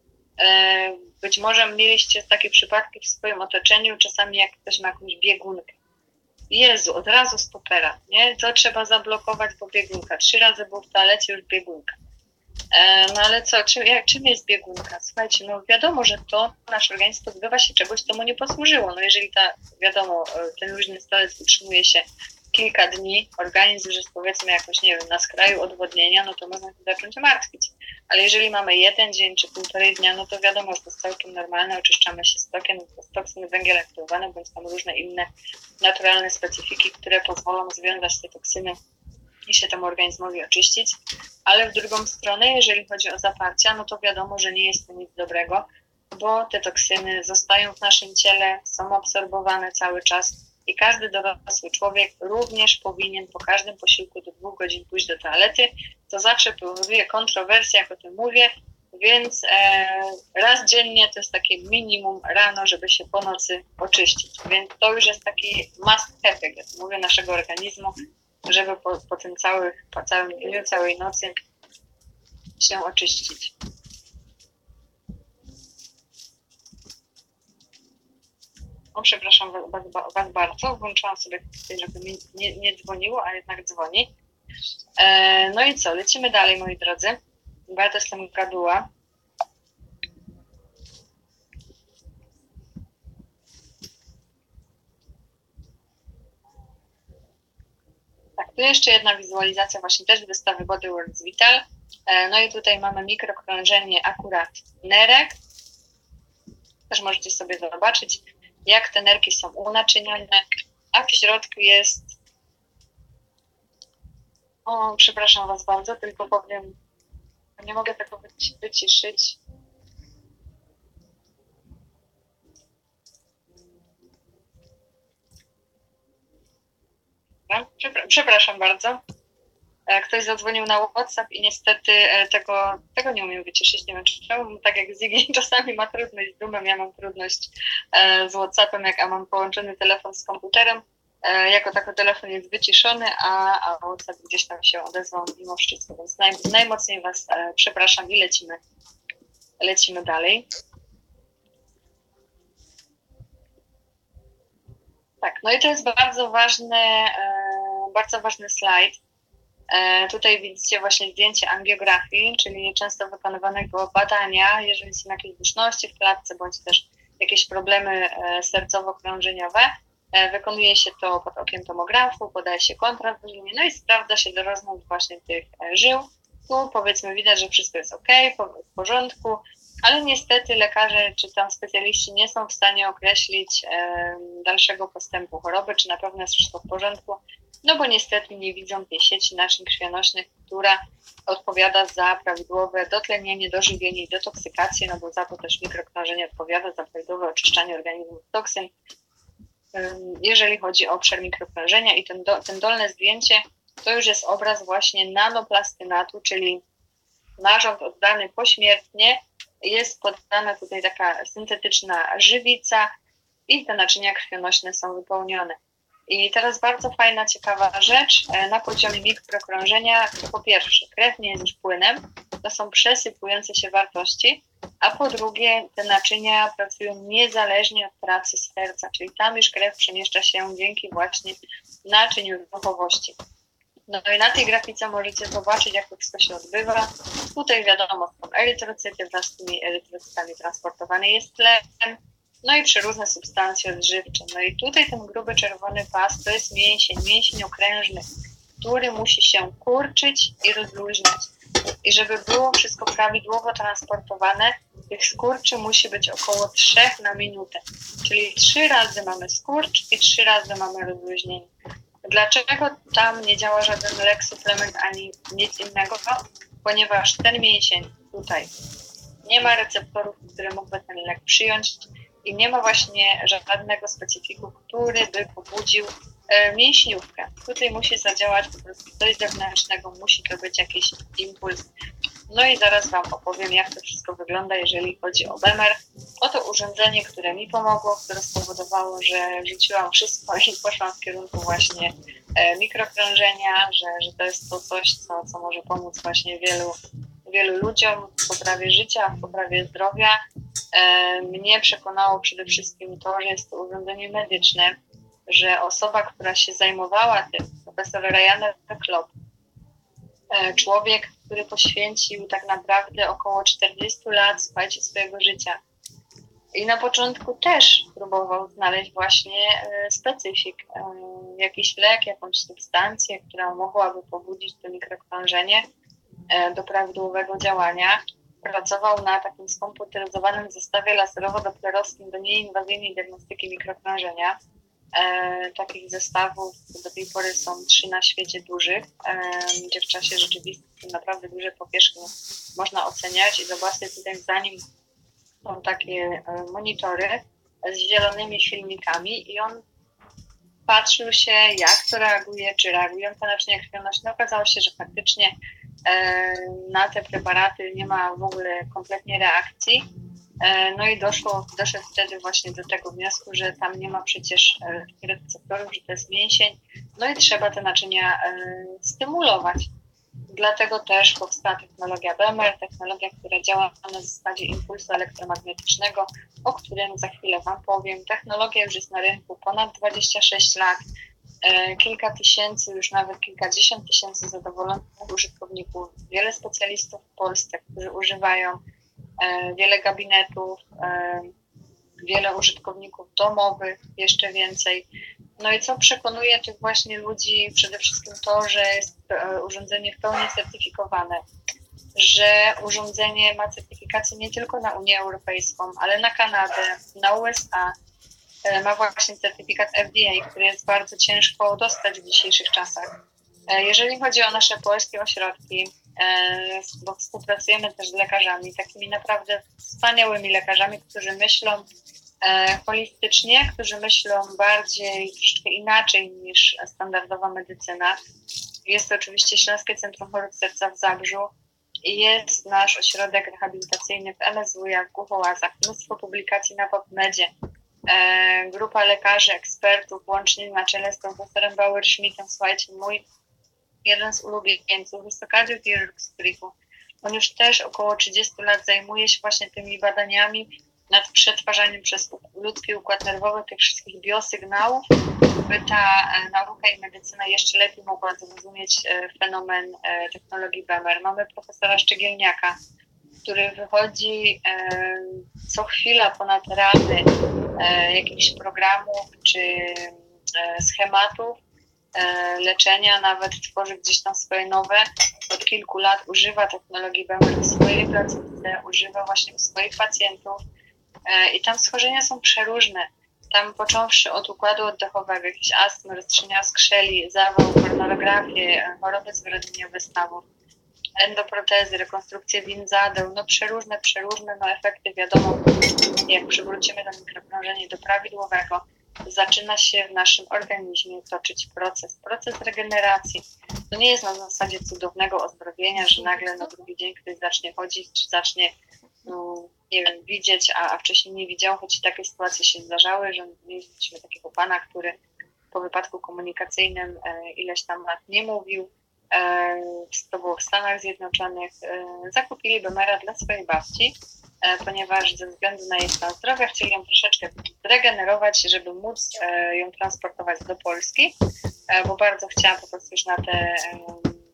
Być może mieliście takie przypadki w swoim otoczeniu, czasami jak ktoś ma jakąś biegunkę. Jezu, od razu stopera, nie? To trzeba zablokować, bo biegunka. Trzy razy był w toalecie, już biegunka. E, no ale co, czym, jak, czym jest biegunka? Słuchajcie, no wiadomo, że to nasz organizm pozbywa się czegoś, co mu nie posłużyło. No jeżeli ta, wiadomo, ten luźny stolec utrzymuje się kilka dni, organizm już jest powiedzmy jakoś, nie wiem, na skraju odwodnienia, no to można się zacząć martwić. Ale jeżeli mamy jeden dzień czy półtorej dnia, no to wiadomo, że to jest całkiem normalne, oczyszczamy się stokiem, to jest toksyny węgiel aktywowany, bądź tam różne inne naturalne specyfiki, które pozwolą związać te toksyny i się temu organizmowi oczyścić. Ale w drugą stronę, jeżeli chodzi o zaparcia, no to wiadomo, że nie jest to nic dobrego, bo te toksyny zostają w naszym ciele, są absorbowane cały czas i każdy dorosły człowiek również powinien po każdym posiłku do dwóch godzin pójść do toalety. To zawsze powoduje kontrowersje, jak o tym mówię, więc e, raz dziennie to jest takie minimum rano, żeby się po nocy oczyścić. Więc to już jest taki must have, jak mówię, naszego organizmu, żeby po, po tym całych, po całym dniu, całej nocy się oczyścić. O, przepraszam was, was bardzo, włączyłam sobie, żeby mi nie, nie dzwoniło, a jednak dzwoni. E, no i co, lecimy dalej, moi drodzy, bo ja to jestem gaduła. Tak, tu jeszcze jedna wizualizacja właśnie też z wystawy Body Works Vital. E, no i tutaj mamy mikrokrążenie akurat nerek. Też możecie sobie zobaczyć, jak te nerki są unaczynione, a w środku jest... O, przepraszam was bardzo, tylko powiem, nie mogę tego wyciszyć. Przepraszam bardzo. Ktoś zadzwonił na WhatsApp i niestety tego, tego nie umiem wyciszyć, nie wiem czemu, tak jak Ziggy czasami ma trudność z Zoomem, ja mam trudność z WhatsAppem, jak a mam połączony telefon z komputerem, jako tako telefon jest wyciszony, a, a WhatsApp gdzieś tam się odezwał mimo wszystko, więc naj, najmocniej was przepraszam i lecimy, lecimy dalej. Tak, no i to jest bardzo ważny, bardzo ważny slajd. Tutaj widzicie właśnie zdjęcie angiografii, czyli często wykonywanego badania, jeżeli są jakieś duszności w klatce, bądź też jakieś problemy sercowo-krążeniowe. Wykonuje się to pod okiem tomografu, podaje się kontrast do ziemi, no i sprawdza się dorozmiar właśnie tych żył. Tu powiedzmy widać, że wszystko jest ok, w porządku, ale niestety lekarze czy tam specjaliści nie są w stanie określić dalszego postępu choroby, czy na pewno jest wszystko w porządku, no bo niestety nie widzą tej sieci naczyń krwionośnych, która odpowiada za prawidłowe dotlenienie, dożywienie i detoksykację, no bo za to też mikrokrążenie odpowiada, za prawidłowe oczyszczanie organizmu z toksyn, jeżeli chodzi o obszar mikrokrążenia. I ten, do, ten dolne zdjęcie to już jest obraz właśnie nanoplastinatu, czyli narząd oddany pośmiertnie, jest podana tutaj taka syntetyczna żywica i te naczynia krwionośne są wypełnione. I teraz bardzo fajna, ciekawa rzecz, na poziomie mikrokrążenia, to po pierwsze krew nie jest już płynem, to są przesypujące się wartości, a po drugie te naczynia pracują niezależnie od pracy serca, czyli tam już krew przemieszcza się dzięki właśnie naczyniu ruchowości. No i na tej grafice możecie zobaczyć, jak to wszystko się odbywa. Tutaj wiadomo, są erytrocyty, wraz z tymi erytrocytami transportowany jest tlen. no i przeróżne substancje odżywcze. No i tutaj ten gruby czerwony pas to jest mięsień, mięsień okrężny, który musi się kurczyć i rozluźniać. I żeby było wszystko prawidłowo transportowane, tych skurczy musi być około trzech na minutę. Czyli trzy razy mamy skurcz i trzy razy mamy rozluźnienie. Dlaczego tam nie działa żaden lek, suplement ani nic innego? Ponieważ ten mięsień tutaj nie ma receptorów, które mógłby ten lek przyjąć i nie ma właśnie żadnego specyfiku, który by pobudził e, mięśniówkę. Tutaj musi zadziałać po prostu coś zewnętrznego, musi to być jakiś impuls. No i zaraz Wam opowiem, jak to wszystko wygląda, jeżeli chodzi o B M R. Oto urządzenie, które mi pomogło, które spowodowało, że rzuciłam wszystko i poszłam w kierunku właśnie e, mikrokrążenia, że, że to jest to coś, co, co może pomóc właśnie wielu, wielu ludziom w poprawie życia, w poprawie zdrowia. E, mnie przekonało przede wszystkim to, że jest to urządzenie medyczne, że osoba, która się zajmowała tym, profesor Ryan Klopp, człowiek, który poświęcił tak naprawdę około czterdzieści lat, słuchajcie, swojego życia. I na początku też próbował znaleźć właśnie specyfik, jakiś lek, jakąś substancję, która mogłaby pobudzić to mikrokrążenie do prawidłowego działania. Pracował na takim skomputeryzowanym zestawie laserowo-doplerowskim do nieinwazyjnej diagnostyki mikrokrążenia. E, takich zestawów do tej pory są trzy na świecie dużych, e, gdzie w czasie rzeczywistym naprawdę duże powierzchnie można oceniać i zobaczcie tutaj za nim są takie e, monitory z zielonymi filmikami i on patrzył się, jak to reaguje, czy reagują te naczynia krwionośne. Okazało się, że faktycznie e, na te preparaty nie ma w ogóle kompletnie reakcji. No i doszło, doszedł wtedy właśnie do tego wniosku, że tam nie ma przecież receptorów, że to jest mięsień, no i trzeba te naczynia stymulować. Dlatego też powstała technologia B M R, technologia, która działa na zasadzie impulsu elektromagnetycznego, o którym za chwilę Wam powiem. Technologia już jest na rynku ponad dwadzieścia sześć lat, kilka tysięcy, już nawet kilkadziesiąt tysięcy zadowolonych użytkowników, wiele specjalistów w Polsce, którzy używają, wiele gabinetów, wiele użytkowników domowych, jeszcze więcej. No i co przekonuje tych właśnie ludzi? Przede wszystkim to, że jest urządzenie w pełni certyfikowane, że urządzenie ma certyfikację nie tylko na Unię Europejską, ale na Kanadę, na U S A. Ma właśnie certyfikat F D A, który jest bardzo ciężko dostać w dzisiejszych czasach. Jeżeli chodzi o nasze polskie ośrodki, bo współpracujemy też z lekarzami, takimi naprawdę wspaniałymi lekarzami, którzy myślą holistycznie, którzy myślą bardziej, troszeczkę inaczej niż standardowa medycyna. Jest to oczywiście Śląskie Centrum Chorób Serca w Zabrzu i jest nasz ośrodek rehabilitacyjny w M S W-ach, w Głuchołazach, mnóstwo publikacji na PubMedzie, grupa lekarzy, ekspertów, łącznie na czele z profesorem Bauer-Schmidtem, słuchajcie, mój jeden z ulubieńców, jest to kardiochirurg z Zurichu. On już też około trzydzieści lat zajmuje się właśnie tymi badaniami nad przetwarzaniem przez ludzki układ nerwowy tych wszystkich biosygnałów, by ta nauka i medycyna jeszcze lepiej mogła zrozumieć fenomen technologii B M R. Mamy profesora Szczegielniaka, który wychodzi co chwila ponad ramy jakichś programów czy schematów leczenia, nawet tworzy gdzieś tam swoje nowe. Od kilku lat używa technologii B M R w swojej placówce, używa właśnie u swoich pacjentów i tam schorzenia są przeróżne. Tam począwszy od układu oddechowego, jakieś astmy, roztrzenia skrzeli, zawał, pornografię, choroby zwyrodnieniowe stawów, endoprotezy, rekonstrukcję winzadeł, no przeróżne, przeróżne, no efekty wiadomo, jak przywrócimy to mikrokrążenie do prawidłowego, zaczyna się w naszym organizmie toczyć proces, proces regeneracji. To nie jest na zasadzie cudownego ozdrowienia, że nagle na drugi dzień ktoś zacznie chodzić, czy zacznie, no, nie wiem, widzieć, a, a wcześniej nie widział, choć takie sytuacje się zdarzały, że mieliśmy takiego pana, który po wypadku komunikacyjnym e, ileś tam lat nie mówił, e, to było w Stanach Zjednoczonych, e, zakupili B M R-a dla swojej babci, e, ponieważ ze względu na jej stan zdrowia chcieli ją troszeczkę zregenerować, żeby móc e, ją transportować do Polski, e, bo bardzo chciałam po prostu już na te e,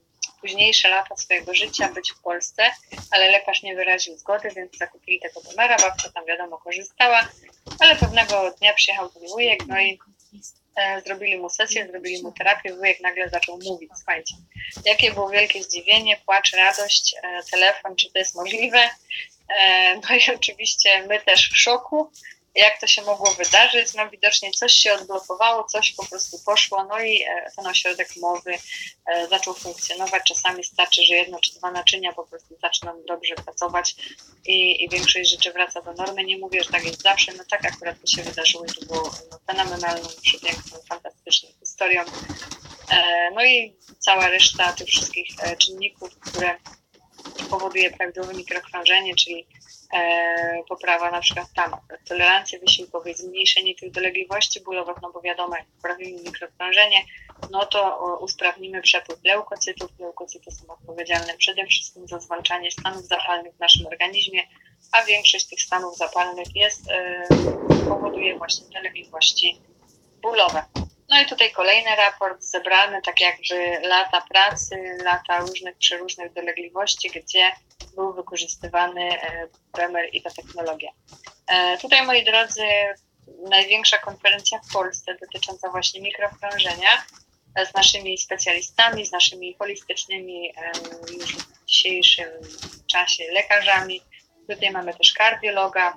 późniejsze lata swojego życia być w Polsce, ale lekarz nie wyraził zgody, więc zakupili tego Bemera, babcia tam wiadomo korzystała, ale pewnego dnia przyjechał ten wujek, no i e, zrobili mu sesję, zrobili mu terapię, wujek nagle zaczął mówić, słuchajcie, jakie było wielkie zdziwienie, płacz, radość, e, telefon, czy to jest możliwe, e, no i oczywiście my też w szoku, jak to się mogło wydarzyć, no widocznie coś się odblokowało, coś po prostu poszło, no i ten ośrodek mowy zaczął funkcjonować. Czasami starczy, że jedno czy dwa naczynia po prostu zaczną dobrze pracować i, i większość rzeczy wraca do normy. Nie mówię, że tak jest zawsze, no tak akurat to się wydarzyło i to było no, fenomenalną, przepiękną, fantastyczną historią. No i cała reszta tych wszystkich czynników, które powoduje prawidłowe mikrokrążenie, czyli e, poprawa na przykład tam tolerancji wysiłkowej, zmniejszenie tych dolegliwości bólowych, no bo wiadomo, jak poprawimy mikrokrążenie, no to o, usprawnimy przepływ leukocytów. Leukocyty są odpowiedzialne przede wszystkim za zwalczanie stanów zapalnych w naszym organizmie, a większość tych stanów zapalnych jest, e, powoduje właśnie dolegliwości bólowe. No i tutaj kolejny raport zebrany, tak jakby lata pracy, lata różnych, przeróżnych dolegliwości, gdzie był wykorzystywany Bemer i ta technologia. Tutaj, moi drodzy, największa konferencja w Polsce dotycząca właśnie mikrokrążenia z naszymi specjalistami, z naszymi holistycznymi już w dzisiejszym czasie lekarzami. Tutaj mamy też kardiologa,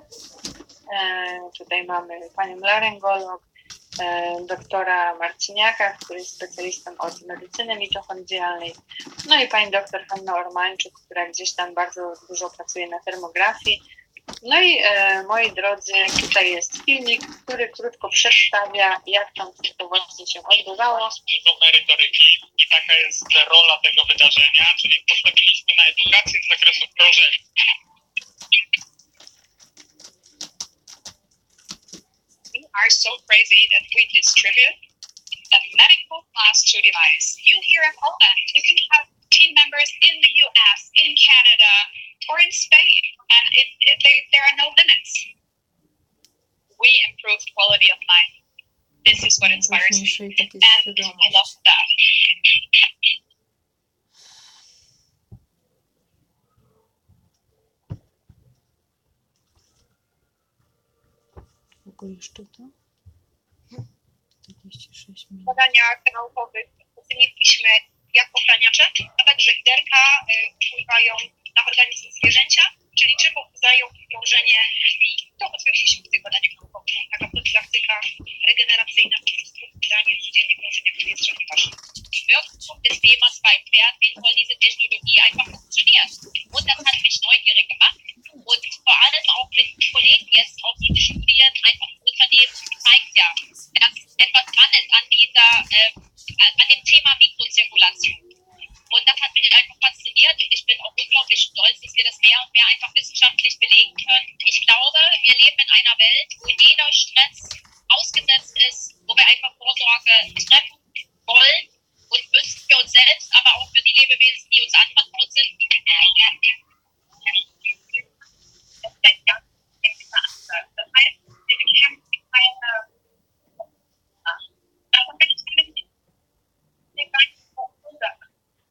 tutaj mamy panią laryngolog, doktora Marciniaka, który jest specjalistą od medycyny mitochondrialnej, no i pani doktor Hanna Ormańczuk, która gdzieś tam bardzo dużo pracuje na termografii. No i e, moi drodzy, tutaj jest filmik, który krótko przedstawia, jak tam to właśnie się odbywało. Do merytoryki i taka jest rola tego wydarzenia, czyli postawiliśmy na edukację z zakresu krążenia. We are so crazy that we distribute a medical class two device. You here in Poland, you can have team members in the U S, in Canada, or in Spain, and it, it, there, there are no limits. We improve quality of life. This is what inspires me, and I love that. Jeszcze to? czterdzieści sześć minut. W badaniach naukowych oceniliśmy, jak ochraniacze, a także liderka y, wpływają na organizm zwierzęcia, czyli czy pobudzają krążenie krwi. To potwierdziliśmy w tych badaniach naukowych. Taka profilaktyka regeneracyjna, po prostu pobudanie codziennie krążenia krwi jest szalenie ważne. Wirkung des Themas beim Pferd, wie soll diese Technologie einfach funktioniert. Und das hat mich neugierig gemacht. Und vor allem auch mit Kollegen jetzt auch diese Studien einfach im Unternehmen zeigt ja, dass etwas dran ist an dieser, äh, an dem Thema Mikrozirkulation. Und das hat mich einfach fasziniert und ich bin auch unglaublich stolz, dass wir das mehr und mehr einfach wissenschaftlich belegen können. Ich glaube, wir leben in einer Welt, wo jeder Stress ausgesetzt ist, wo wir einfach Vorsorge treffen wollen und müssen für uns selbst, aber auch für die Lebewesen, die uns anvertraut sind. Das heißt, wir bekämpfen keine davon bin ich mit dem ganzen Ursache.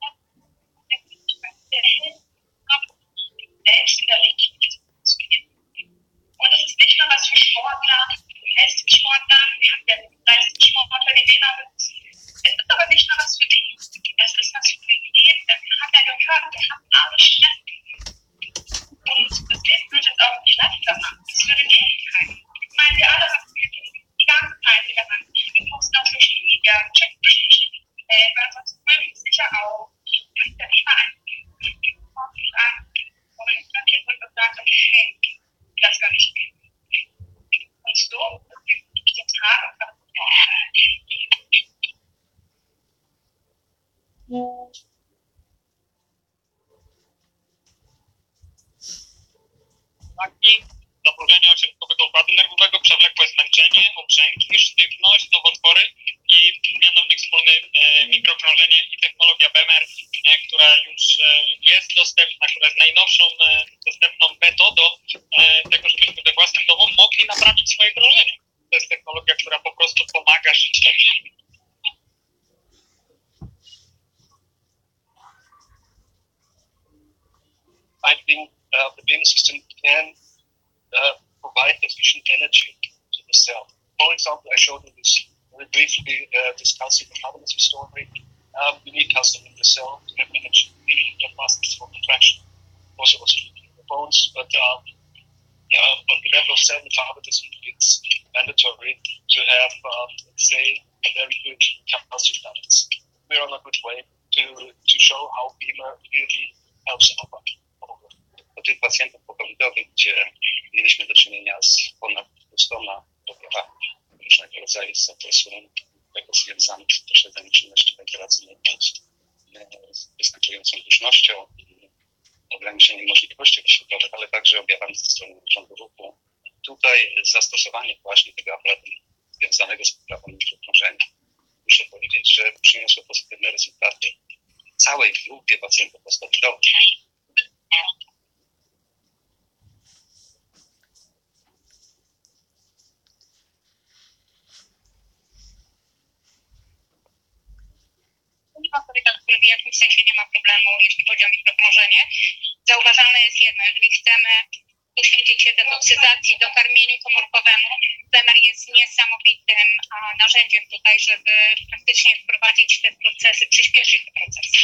Der hilft selbst wieder richtig zu gehen. Und es ist nicht nur was für Sportler, für Leistungssportler, wir haben ja Leistungssportler, die sehen aber, es ist aber nicht nur was für die, es ist was für jeden. Wir haben ja gehört, wir haben alle Stress. Und das Leben wird jetzt auch nicht leichter machen. Das würde nicht sein. Ich meine, wir alle haben die ganze Zeit wieder mal. Wir posten auf Social Media, checken durch äh, wir uns wirklich sicher auch. Ich kann ja immer ein Post an oder ich kann hier und sagen, hey, das gar nicht geht. Und so ich den Tag Znaki zaburzenia osiątkowego układu nerwowego, przewlekłe zmęczenie, obrzęki, sztywność, nowotwory i mianownik wspólny e, mikrokrążenie i technologia Bemer, e, która już e, jest dostępna, która jest najnowszą e, dostępną metodą e, tego, żebyśmy we własnym domu mogli naprawić swoje krążenie. To jest technologia, która po prostu pomaga żyć lepiej. venous system can uh, provide efficient energy to the cell. For example, I showed you this very briefly, uh, this calcium metabolism story. Um, we need calcium in the cell to have energy. We need the muscles for contraction, also also in the bones. But um, uh, on the level of cell metabolism, it's mandatory to have, um, let's say, a very good calcium balance. We're on a good way to to show how Beamer really helps our body. U tych pacjentów pokowidowych, gdzie mieliśmy do czynienia z ponad dwustoma objawami różnego rodzaju zapresją tego związanych z poszerzeniem czynności wentylacyjnej płuc, z występującą dusznością i ograniczeniem możliwości wysiłkowych, ale także objawami ze strony narządu ruchu. Tutaj zastosowanie właśnie tego aparatu związanego z poprawą mikrokrążenia, muszę powiedzieć, że przyniosło pozytywne rezultaty w całej grupie pacjentów postcovidowych. Nie ma kobieta, który w jakimś sensie nie ma problemu, jeśli chodzi o mikrokrążenie. Zauważalne jest jedno, jeżeli chcemy poświęcić się detoksyzacji, dokarmieniu komórkowemu, Bemer jest niesamowitym a, narzędziem tutaj, żeby praktycznie wprowadzić te procesy, przyspieszyć te procesy.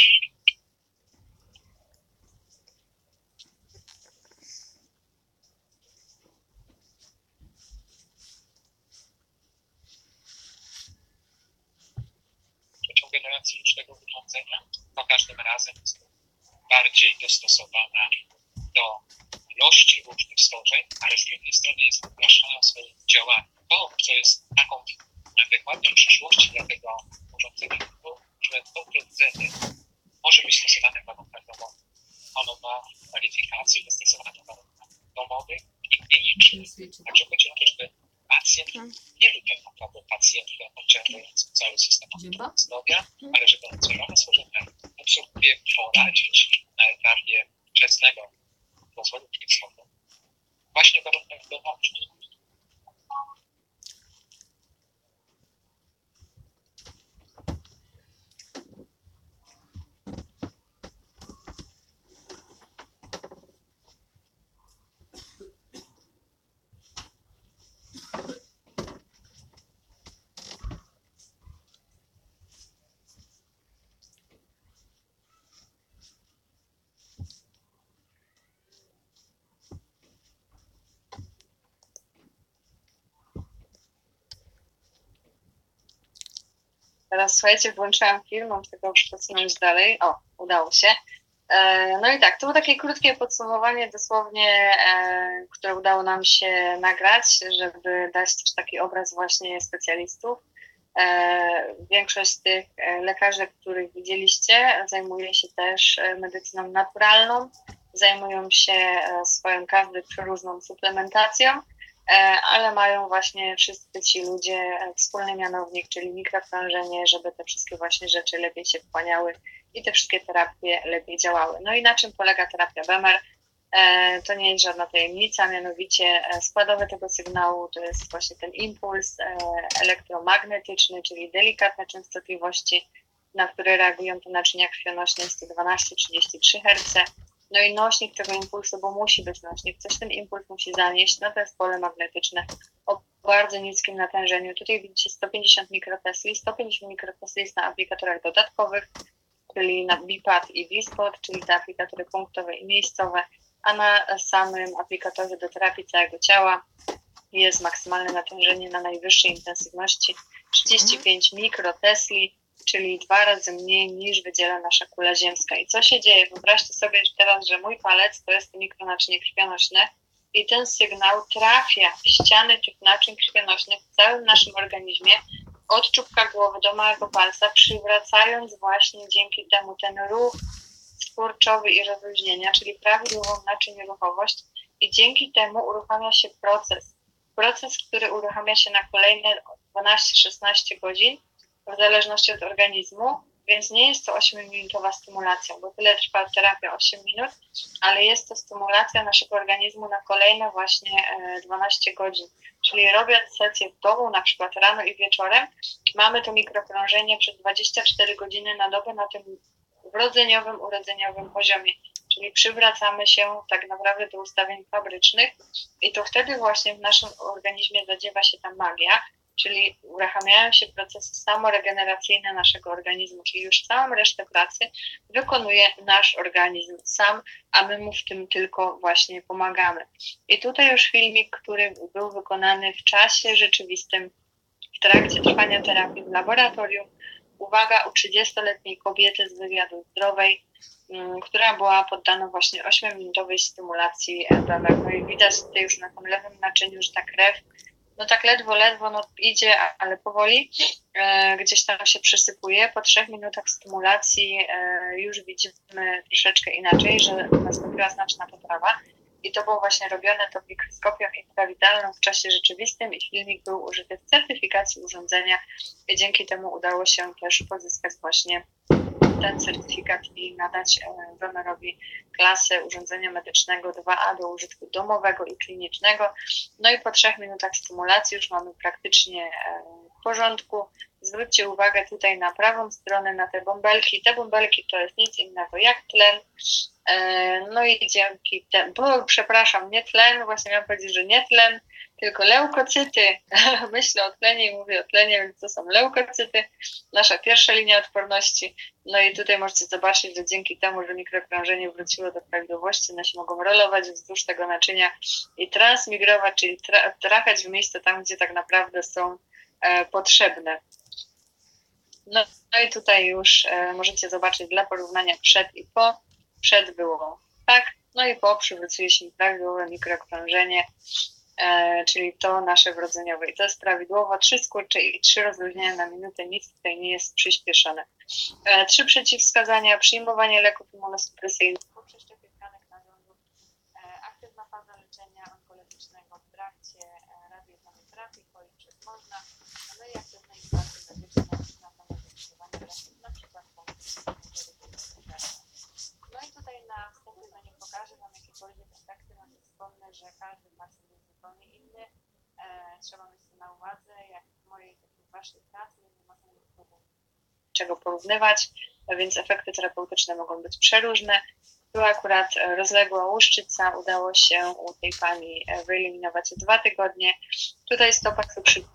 Przeciąg generacji różnego urządzenia za każdym razem jest bardziej dostosowana do ilości różnych stworzeń, ale z drugiej strony jest upraszczana w swoim działaniu. To, co jest taką wykładnią przyszłości dla tego urządzenia, to, że to urządzenie może być stosowane w warunkach domowych. Ono ma kwalifikacje dostosowane w warunkach domowych i klinicznych. Także chodzi o to, żeby pacjent nie był tak naprawdę pacjentem obciążającym cały system zdrowia, ale żeby oddzielone stworzenia mógł sobie poradzić na etapie wczesnego rozwoju klinicznego właśnie w warunkach domowych. Teraz słuchajcie, włączyłam film, mam tego przesunąć dalej. O, udało się. E, no i tak, to było takie krótkie podsumowanie dosłownie, e, które udało nam się nagrać, żeby dać też taki obraz właśnie specjalistów. E, większość z tych lekarzy, których widzieliście, zajmuje się też medycyną naturalną, zajmują się swoją każdy przeróżną suplementacją, ale mają właśnie wszyscy ci ludzie wspólny mianownik, czyli mikrokrążenie, żeby te wszystkie właśnie rzeczy lepiej się wchłaniały i te wszystkie terapie lepiej działały. No i na czym polega terapia Bemer? To nie jest żadna tajemnica, mianowicie składowe tego sygnału to jest właśnie ten impuls elektromagnetyczny, czyli delikatne częstotliwości, na które reagują te naczynia krwionośne sto dwanaście trzydzieści trzy herce. No i nośnik tego impulsu, bo musi być nośnik, coś ten impuls musi zanieść, no to jest pole magnetyczne o bardzo niskim natężeniu. Tutaj widzicie sto pięćdziesiąt mikrotesli, sto pięćdziesiąt mikrotesli jest na aplikatorach dodatkowych, czyli na BiPAD i V-Spot, czyli te aplikatory punktowe i miejscowe, a na samym aplikatorze do terapii całego ciała jest maksymalne natężenie na najwyższej intensywności trzydzieści pięć mikrotesli, czyli dwa razy mniej niż wydziela nasza kula ziemska. I co się dzieje? Wyobraźcie sobie teraz, że mój palec to jest mikronaczynie krwionośne i ten sygnał trafia w ściany tych naczyń krwionośnych w całym naszym organizmie od czubka głowy do małego palca, przywracając właśnie dzięki temu ten ruch skurczowy i rozluźnienia, czyli prawidłową naczynioruchowość i dzięki temu uruchamia się proces. Proces, który uruchamia się na kolejne dwanaście szesnaście godzin, w zależności od organizmu, więc nie jest to ośmiominutowa stymulacja, bo tyle trwa terapia osiem minut, ale jest to stymulacja naszego organizmu na kolejne właśnie dwanaście godzin. Czyli robiąc sesję w domu, na przykład rano i wieczorem, mamy to mikrokrążenie przez dwadzieścia cztery godziny na dobę na tym wrodzeniowym, urodzeniowym poziomie. czyli przywracamy się tak naprawdę do ustawień fabrycznych i to wtedy właśnie w naszym organizmie zadziewa się ta magia, czyli uruchamiają się procesy samoregeneracyjne naszego organizmu, czyli już całą resztę pracy wykonuje nasz organizm sam, a my mu w tym tylko właśnie pomagamy. I tutaj już filmik, który był wykonany w czasie rzeczywistym, w trakcie trwania terapii w laboratorium. Uwaga, u trzydziestoletniej kobiety z wywiadu zdrowej, um, która była poddana właśnie ośmiominutowej stymulacji B M R. No i widać tutaj już na tym lewym naczyniu, że ta krew, no tak ledwo, ledwo no idzie, ale powoli e, gdzieś tam się przysypuje. Po trzech minutach stymulacji e, już widzimy troszeczkę inaczej, że nastąpiła znaczna poprawa. I to było właśnie robione to mikroskopią intrawidalną w czasie rzeczywistym i filmik był użyty w certyfikacji urządzenia i dzięki temu udało się też pozyskać właśnie ten certyfikat i nadać B M R-owi klasę urządzenia medycznego dwa A do użytku domowego i klinicznego. No i po trzech minutach stymulacji już mamy praktycznie w porządku. Zwróćcie uwagę tutaj na prawą stronę, na te bąbelki. Te bąbelki to jest nic innego jak tlen. No i dzięki temu, bo przepraszam, nie tlen, właśnie miałam powiedzieć, że nie tlen, tylko leukocyty. Myślę o tlenie i mówię o tlenie, więc to są leukocyty, nasza pierwsza linia odporności. No i tutaj możecie zobaczyć, że dzięki temu, że mikrokrążenie wróciło do prawidłowości, one się mogą rolować wzdłuż tego naczynia i transmigrować, czyli tra- trafiać w miejsce tam, gdzie tak naprawdę są e, potrzebne. No, no i tutaj już e, możecie zobaczyć dla porównania przed i po. Przed było tak, no i po przywróciło się prawidłowe mikrokrążenie, e, czyli to nasze wrodzeniowe. I to jest prawidłowo, trzy skurcze i trzy rozluźnienia na minutę, nic tutaj nie jest przyspieszone. E, trzy przeciwwskazania, przyjmowanie leków immunosupresyjnych po przeszczepie tkanek narządów, e, aktywna faza leczenia onkologicznego w trakcie e, radioterapii, policzyć można, no i aktywne implantacje medyczne na temat zastosowania leków, na przykład no i tutaj na wstępie no nie pokażę Wam jakiekolwiek efekty, no to wspomnę, że każdy pacjent jest zupełnie inny. E, trzeba mieć to na uwadze, jak w mojej, tak w Waszej pracy, nie ma czego porównywać, więc efekty terapeutyczne mogą być przeróżne. Tu akurat rozległa łuszczyca, udało się u tej pani wyeliminować dwa tygodnie. Tutaj stopa cukrzycy,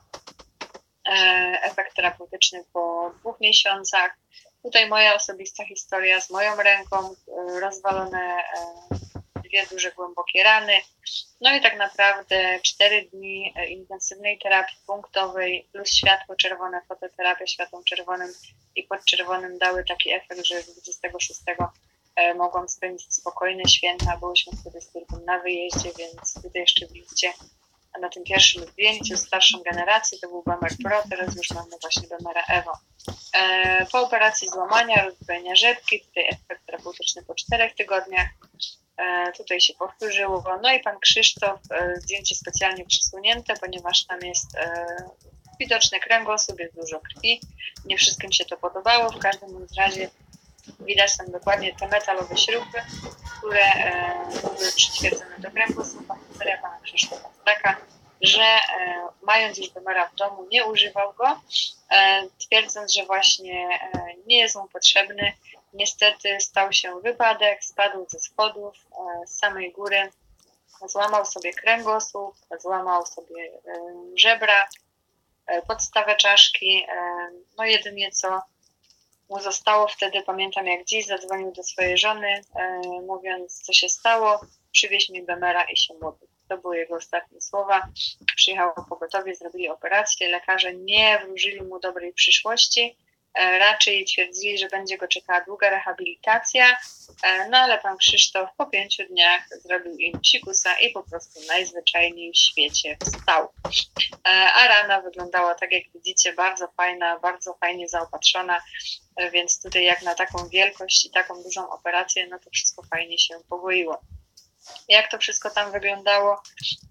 e, efekt terapeutyczny po dwóch miesiącach. Tutaj moja osobista historia z moją ręką, rozwalone dwie duże, głębokie rany. No i tak naprawdę cztery dni intensywnej terapii punktowej plus światło-czerwone, fototerapia światłem czerwonym i podczerwonym dały taki efekt, że dwudziestego szóstego mogłam spędzić spokojne święta. Byłyśmy wtedy z córką na wyjeździe, więc tutaj jeszcze widzicie na tym pierwszym zdjęciu starszą generację, to był B M R Pro, teraz już mamy właśnie B M R Evo. E, po operacji złamania, rozdwojenia rzepki, tutaj efekt terapeutyczny po czterech tygodniach, e, tutaj się powtórzyło. No i pan Krzysztof, e, zdjęcie specjalnie przysunięte, ponieważ tam jest e, widoczny kręgosłup, jest dużo krwi, nie wszystkim się to podobało, w każdym razie widać tam dokładnie te metalowe śruby, które e, były przytwierdzone do kręgosłupa. Historia pana Krzysztofa jest taka, że e, mając już B M R-a w domu, nie używał go, e, twierdząc, że właśnie e, nie jest mu potrzebny. Niestety stał się wypadek, spadł ze schodów e, z samej góry, złamał sobie kręgosłup, złamał sobie e, żebra, e, podstawę czaszki, e, no jedynie co mu zostało wtedy, pamiętam jak dziś, zadzwonił do swojej żony, e, mówiąc co się stało, przywieź mi B M R-a i się modlił. To były jego ostatnie słowa. Przyjechało pogotowie, zrobili operację, lekarze nie wróżyli mu dobrej przyszłości, e, raczej twierdzili, że będzie go czekała długa rehabilitacja, e, no ale pan Krzysztof po pięciu dniach zrobił im psikusa i po prostu najzwyczajniej w świecie wstał. E, a rana wyglądała tak jak widzicie, bardzo fajna, bardzo fajnie zaopatrzona, e, więc tutaj jak na taką wielkość i taką dużą operację, no to wszystko fajnie się pogoiło. Jak to wszystko tam wyglądało?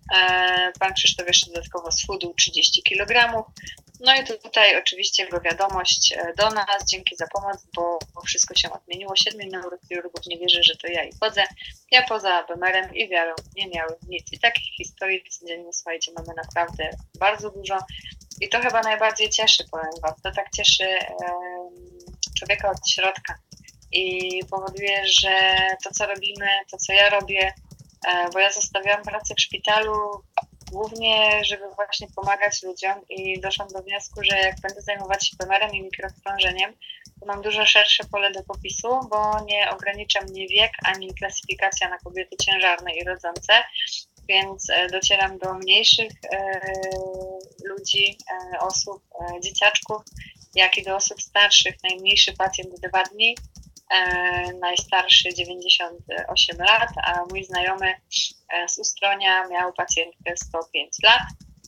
E, pan Krzysztof jeszcze dodatkowo schudł trzydzieści kilogramów. No i tutaj oczywiście jego wiadomość do nas, dzięki za pomoc, bo, bo wszystko się odmieniło. Siedmiu neurochirurgów nie wierzy, że to ja i chodzę. Ja poza B M R-em i wiarą nie miałem nic. I takich historii codziennie, słuchajcie, mamy naprawdę bardzo dużo. I to chyba najbardziej cieszy, powiem wam. To tak cieszy e, człowieka od środka. i powoduje, że to, co robimy, to, co ja robię, bo ja zostawiałam pracę w szpitalu głównie, żeby właśnie pomagać ludziom i doszłam do wniosku, że jak będę zajmować się B M R-em i mikrokrążeniem, to mam dużo szersze pole do popisu, bo nie ogranicza mnie wiek ani klasyfikacja na kobiety ciężarne i rodzące, więc docieram do mniejszych e, ludzi, e, osób, e, dzieciaczków, jak i do osób starszych. Najmniejszy pacjent dwa dni, e, najstarszy dziewięćdziesiąt osiem lat, a mój znajomy e, z Ustronia miał pacjentkę sto pięć lat,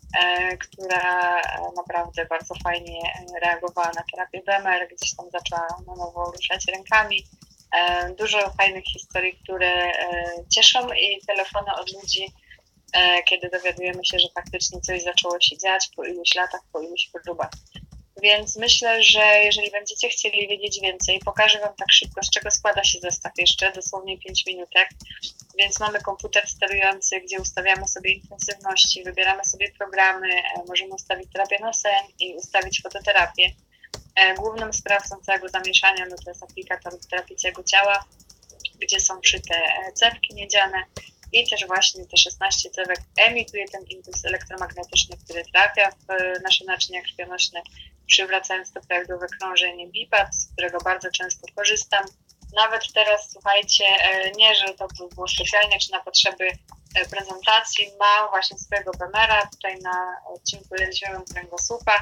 e, która naprawdę bardzo fajnie reagowała na terapię B M R, gdzieś tam zaczęła na nowo ruszać rękami. E, dużo fajnych historii, które e, cieszą i telefony od ludzi, e, kiedy dowiadujemy się, że faktycznie coś zaczęło się dziać po iluś latach, po iluś próbach. Więc myślę, że jeżeli będziecie chcieli wiedzieć więcej, pokażę Wam tak szybko, z czego składa się zestaw jeszcze, dosłownie pięć minutek. Więc mamy komputer sterujący, gdzie ustawiamy sobie intensywności, wybieramy sobie programy, możemy ustawić terapię na sen i ustawić fototerapię. Głównym sprawcą całego zamieszania no to jest aplikator do terapii całego ciała, gdzie są wszyte cewki miedziane i też właśnie te szesnaście cewek emituje ten impuls elektromagnetyczny, który trafia w nasze naczynia krwionośne, przywracając to prawidłowe krążenie B I P A T, z którego bardzo często korzystam. Nawet teraz, słuchajcie, nie, że to było specjalnie, czy na potrzeby prezentacji, mam właśnie swojego B M R-a tutaj na odcinku lędźwiowym kręgosłupa,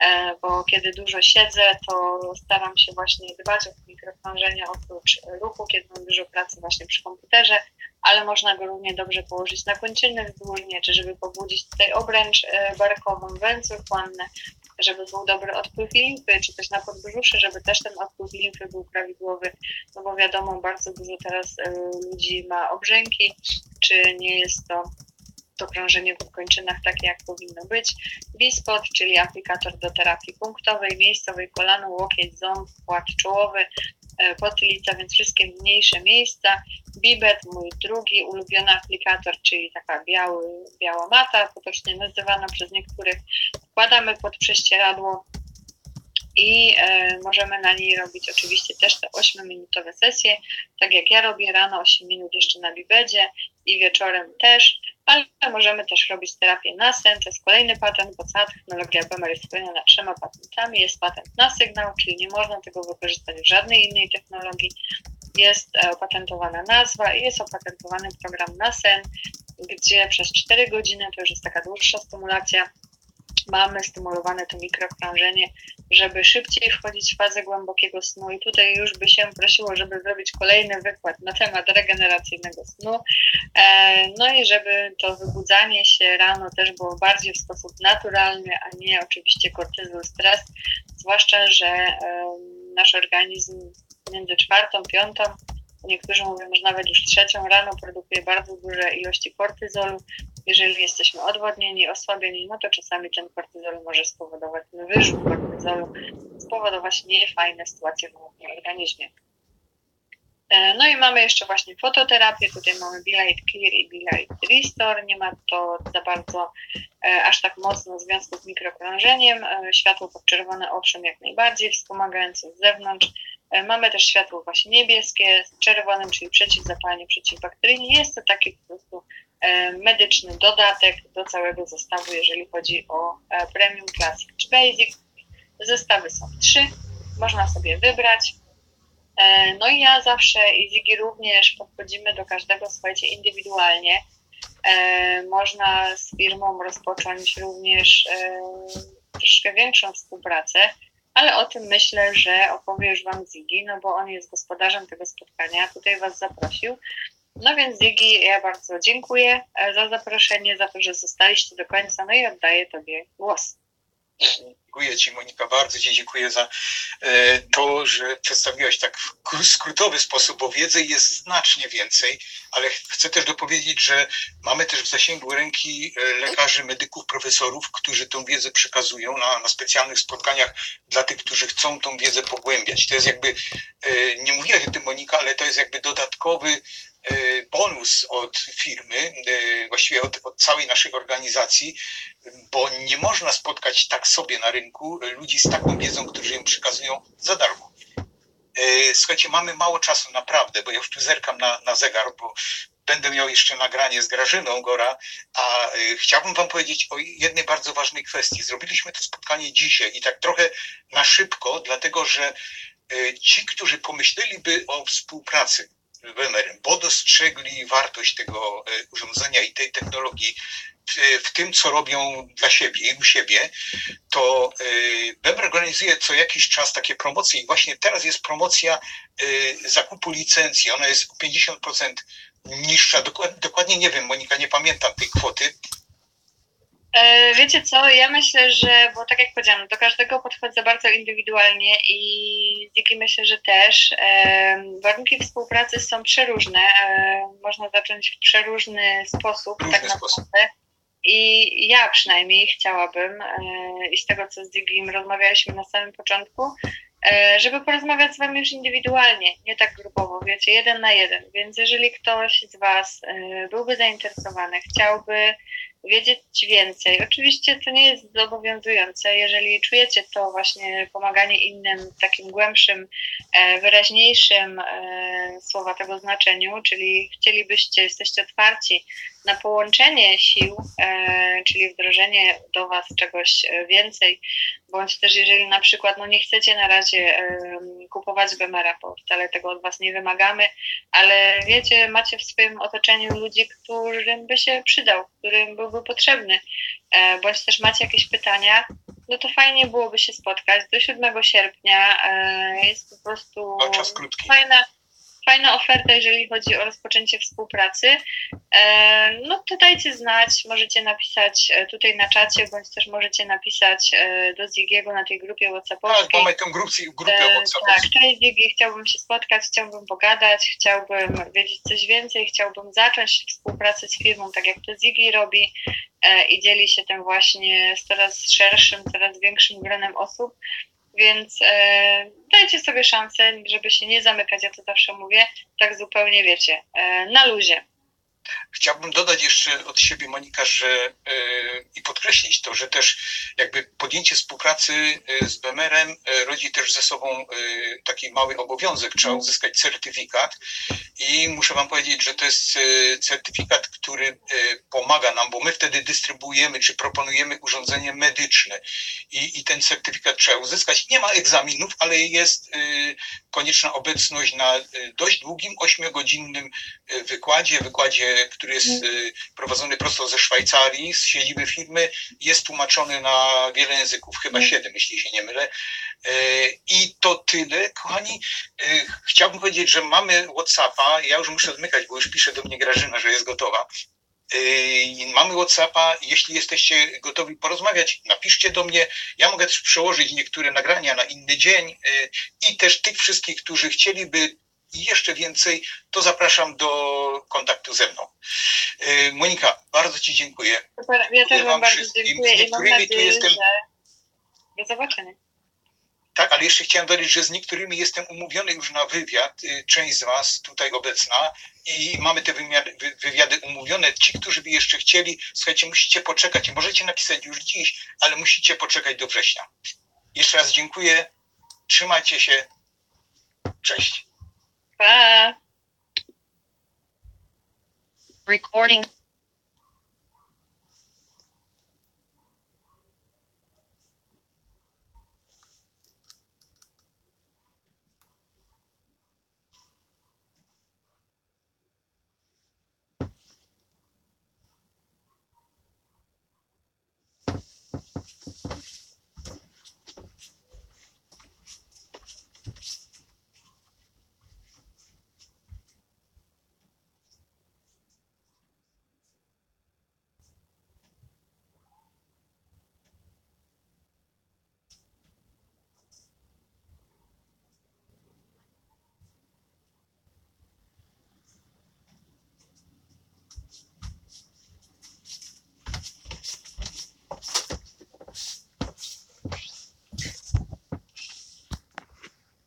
bo kiedy dużo siedzę, to staram się właśnie dbać o mikrokrążenie oprócz ruchu, kiedy mam dużo pracy właśnie przy komputerze, ale można go równie dobrze położyć na kończyny wzdłużnie, czy żeby pobudzić tutaj obręcz barkową, węzły chłonne, żeby był dobry odpływ limfy, czy też na podbrzuszy, żeby też ten odpływ limfy był prawidłowy, no bo wiadomo, bardzo dużo teraz y, ludzi ma obrzęki, czy nie jest to, to krążenie w kończynach takie, jak powinno być. B-spot, czyli aplikator do terapii punktowej, miejscowej, kolano, łokieć, ząb, płat czołowy, y, potylica, więc wszystkie mniejsze miejsca. Bibet, mój drugi ulubiony aplikator, czyli taka biały, biała mata, potocznie nazywana przez niektórych. Wkładamy pod prześcieradło i e, możemy na niej robić oczywiście też te ośmiominutowe sesje, tak jak ja robię rano osiem minut jeszcze na bibedzie i wieczorem też, ale możemy też robić terapię na sen, to jest kolejny patent, bo cała technologia B M R jest spełniona trzema patentami, jest patent na sygnał, czyli nie można tego wykorzystać w żadnej innej technologii, jest opatentowana nazwa i jest opatentowany program na sen, gdzie przez cztery godziny, to już jest taka dłuższa stymulacja, mamy stymulowane to mikrokrążenie, żeby szybciej wchodzić w fazę głębokiego snu i tutaj już by się prosiło, żeby zrobić kolejny wykład na temat regeneracyjnego snu, no i żeby to wybudzanie się rano też było bardziej w sposób naturalny, a nie oczywiście kortyzol, stres, zwłaszcza, że nasz organizm między czwartą, piątą, niektórzy mówią, że nawet już trzecią rano produkuje bardzo duże ilości kortyzolu. Jeżeli jesteśmy odwodnieni, osłabieni, no to czasami ten kortyzol może spowodować, wyrzut kortyzolu, spowodować niefajne sytuacje w naszym organizmie. No i mamy jeszcze właśnie fototerapię, tutaj mamy Be Light Clear i Be Light Restore, nie ma to za bardzo e, aż tak mocno związku z mikrokrążeniem, e, światło podczerwone owszem jak najbardziej, wspomagające z zewnątrz, e, mamy też światło właśnie niebieskie z czerwonym, czyli przeciwzapalnie, przeciwbakteryjnie, jest to taki po prostu e, medyczny dodatek do całego zestawu, jeżeli chodzi o e, Premium, Classic czy Basic. Zestawy są trzy, można sobie wybrać. No i ja zawsze i Ziggy również podchodzimy do każdego, słuchajcie, indywidualnie. E, można z firmą rozpocząć również e, troszkę większą współpracę, ale o tym myślę, że opowie już Wam Ziggy, no bo on jest gospodarzem tego spotkania, tutaj Was zaprosił. No więc Ziggy, ja bardzo dziękuję za zaproszenie, za to, że zostaliście do końca, no i oddaję Tobie głos. Dziękuję Ci, Monika, bardzo Ci dziękuję za e, to, że przedstawiłaś tak w skrótowy sposób, bo wiedzy jest znacznie więcej, ale chcę też dopowiedzieć, że mamy też w zasięgu ręki lekarzy, medyków, profesorów, którzy tą wiedzę przekazują na, na specjalnych spotkaniach dla tych, którzy chcą tą wiedzę pogłębiać. To jest jakby, e, nie mówiłaś o tym, Monika, ale to jest jakby dodatkowy bonus od firmy, właściwie od, od całej naszej organizacji, bo nie można spotkać tak sobie na rynku ludzi z taką wiedzą, którzy ją przekazują za darmo. E, Słuchajcie, mamy mało czasu naprawdę, bo ja już tu zerkam na, na zegar, bo będę miał jeszcze nagranie z Grażyną Gora, a y, chciałbym wam powiedzieć o jednej bardzo ważnej kwestii. Zrobiliśmy to spotkanie dzisiaj i tak trochę na szybko, dlatego że y, ci, którzy pomyśleliby o współpracy z B M R-em, bo dostrzegli wartość tego y, urządzenia i tej technologii w, w tym, co robią dla siebie i u siebie, to y, B M R organizuje co jakiś czas takie promocje i właśnie teraz jest promocja y, zakupu licencji. Ona jest o pięćdziesiąt procent niższa. Dokładnie, dokładnie nie wiem, Monika, nie pamiętam tej kwoty. E, Wiecie co, ja myślę, że, bo tak jak powiedziałam, do każdego podchodzę bardzo indywidualnie i Ziggy myślę, że też. E, warunki współpracy są przeróżne, e, można zacząć w przeróżny sposób. Różny tak naprawdę. sposób. I ja przynajmniej chciałabym, e, i z tego co z Ziggym rozmawialiśmy na samym początku, e, żeby porozmawiać z wami już indywidualnie, nie tak grupowo, wiecie, jeden na jeden. Więc jeżeli ktoś z was e, byłby zainteresowany, chciałby wiedzieć więcej. Oczywiście to nie jest zobowiązujące, jeżeli czujecie to właśnie pomaganie innym w takim głębszym, e, wyraźniejszym e, słowa tego znaczeniu, czyli chcielibyście, jesteście otwarci na połączenie sił, e, czyli wdrożenie do was czegoś więcej, bądź też jeżeli na przykład no nie chcecie na razie e, kupować B M R-a, bo wcale tego od was nie wymagamy, ale wiecie, macie w swoim otoczeniu ludzi, którym by się przydał, którym byłby potrzebny, e, bądź też macie jakieś pytania, no to fajnie byłoby się spotkać. Do siódmego sierpnia e, jest po prostu O, czas krótki. fajna, fajna oferta, jeżeli chodzi o rozpoczęcie współpracy. E, no to dajcie znać, możecie napisać e, tutaj na czacie, bądź też możecie napisać e, do Ziggiego na tej grupie Tak, whatsappowskiej. mamy tę grupę, grupę E, WhatsApp. Tak, cześć Ziggy, chciałbym się spotkać, chciałbym pogadać, chciałbym wiedzieć coś więcej, chciałbym zacząć współpracę z firmą, tak jak to Ziggy robi e, i dzieli się tym właśnie z coraz szerszym, coraz większym gronem osób, więc e, dajcie sobie szansę, żeby się nie zamykać, ja to zawsze mówię, tak zupełnie wiecie, e, na luzie. Chciałbym dodać jeszcze od siebie, Monika, że yy, i podkreślić to, że też jakby podjęcie współpracy yy, z B M R-em yy, rodzi też ze sobą yy, taki mały obowiązek. Trzeba uzyskać certyfikat i muszę wam powiedzieć, że to jest yy, certyfikat, który yy, pomaga nam, bo my wtedy dystrybuujemy czy proponujemy urządzenie medyczne i, i ten certyfikat trzeba uzyskać. Nie ma egzaminów, ale jest yy, konieczna obecność na yy, dość długim, ośmiogodzinnym yy, wykładzie, wykładzie który jest prowadzony prosto ze Szwajcarii, z siedziby firmy, jest tłumaczony na wiele języków, chyba siedem, jeśli się nie mylę. I to tyle, kochani. Chciałbym powiedzieć, że mamy WhatsAppa, ja już muszę zmykać, bo już pisze do mnie Grażyna, że jest gotowa. Mamy WhatsAppa, jeśli jesteście gotowi porozmawiać, napiszcie do mnie. Ja mogę też przełożyć niektóre nagrania na inny dzień i też tych wszystkich, którzy chcieliby i jeszcze więcej, to zapraszam do kontaktu ze mną. Monika, bardzo ci dziękuję. Super, ja też wam bardzo wszystkim. dziękuję Z i mam niektórymi tu nadzieję, jestem- że do zobaczenia. Tak, ale jeszcze chciałem dodać, że z niektórymi jestem umówiony już na wywiad, część z was tutaj obecna i mamy te wymiary, wy- wywiady umówione. Ci, którzy by jeszcze chcieli, słuchajcie, musicie poczekać, możecie napisać już dziś, ale musicie poczekać do września. Jeszcze raz dziękuję, trzymajcie się, cześć. Pa! Recording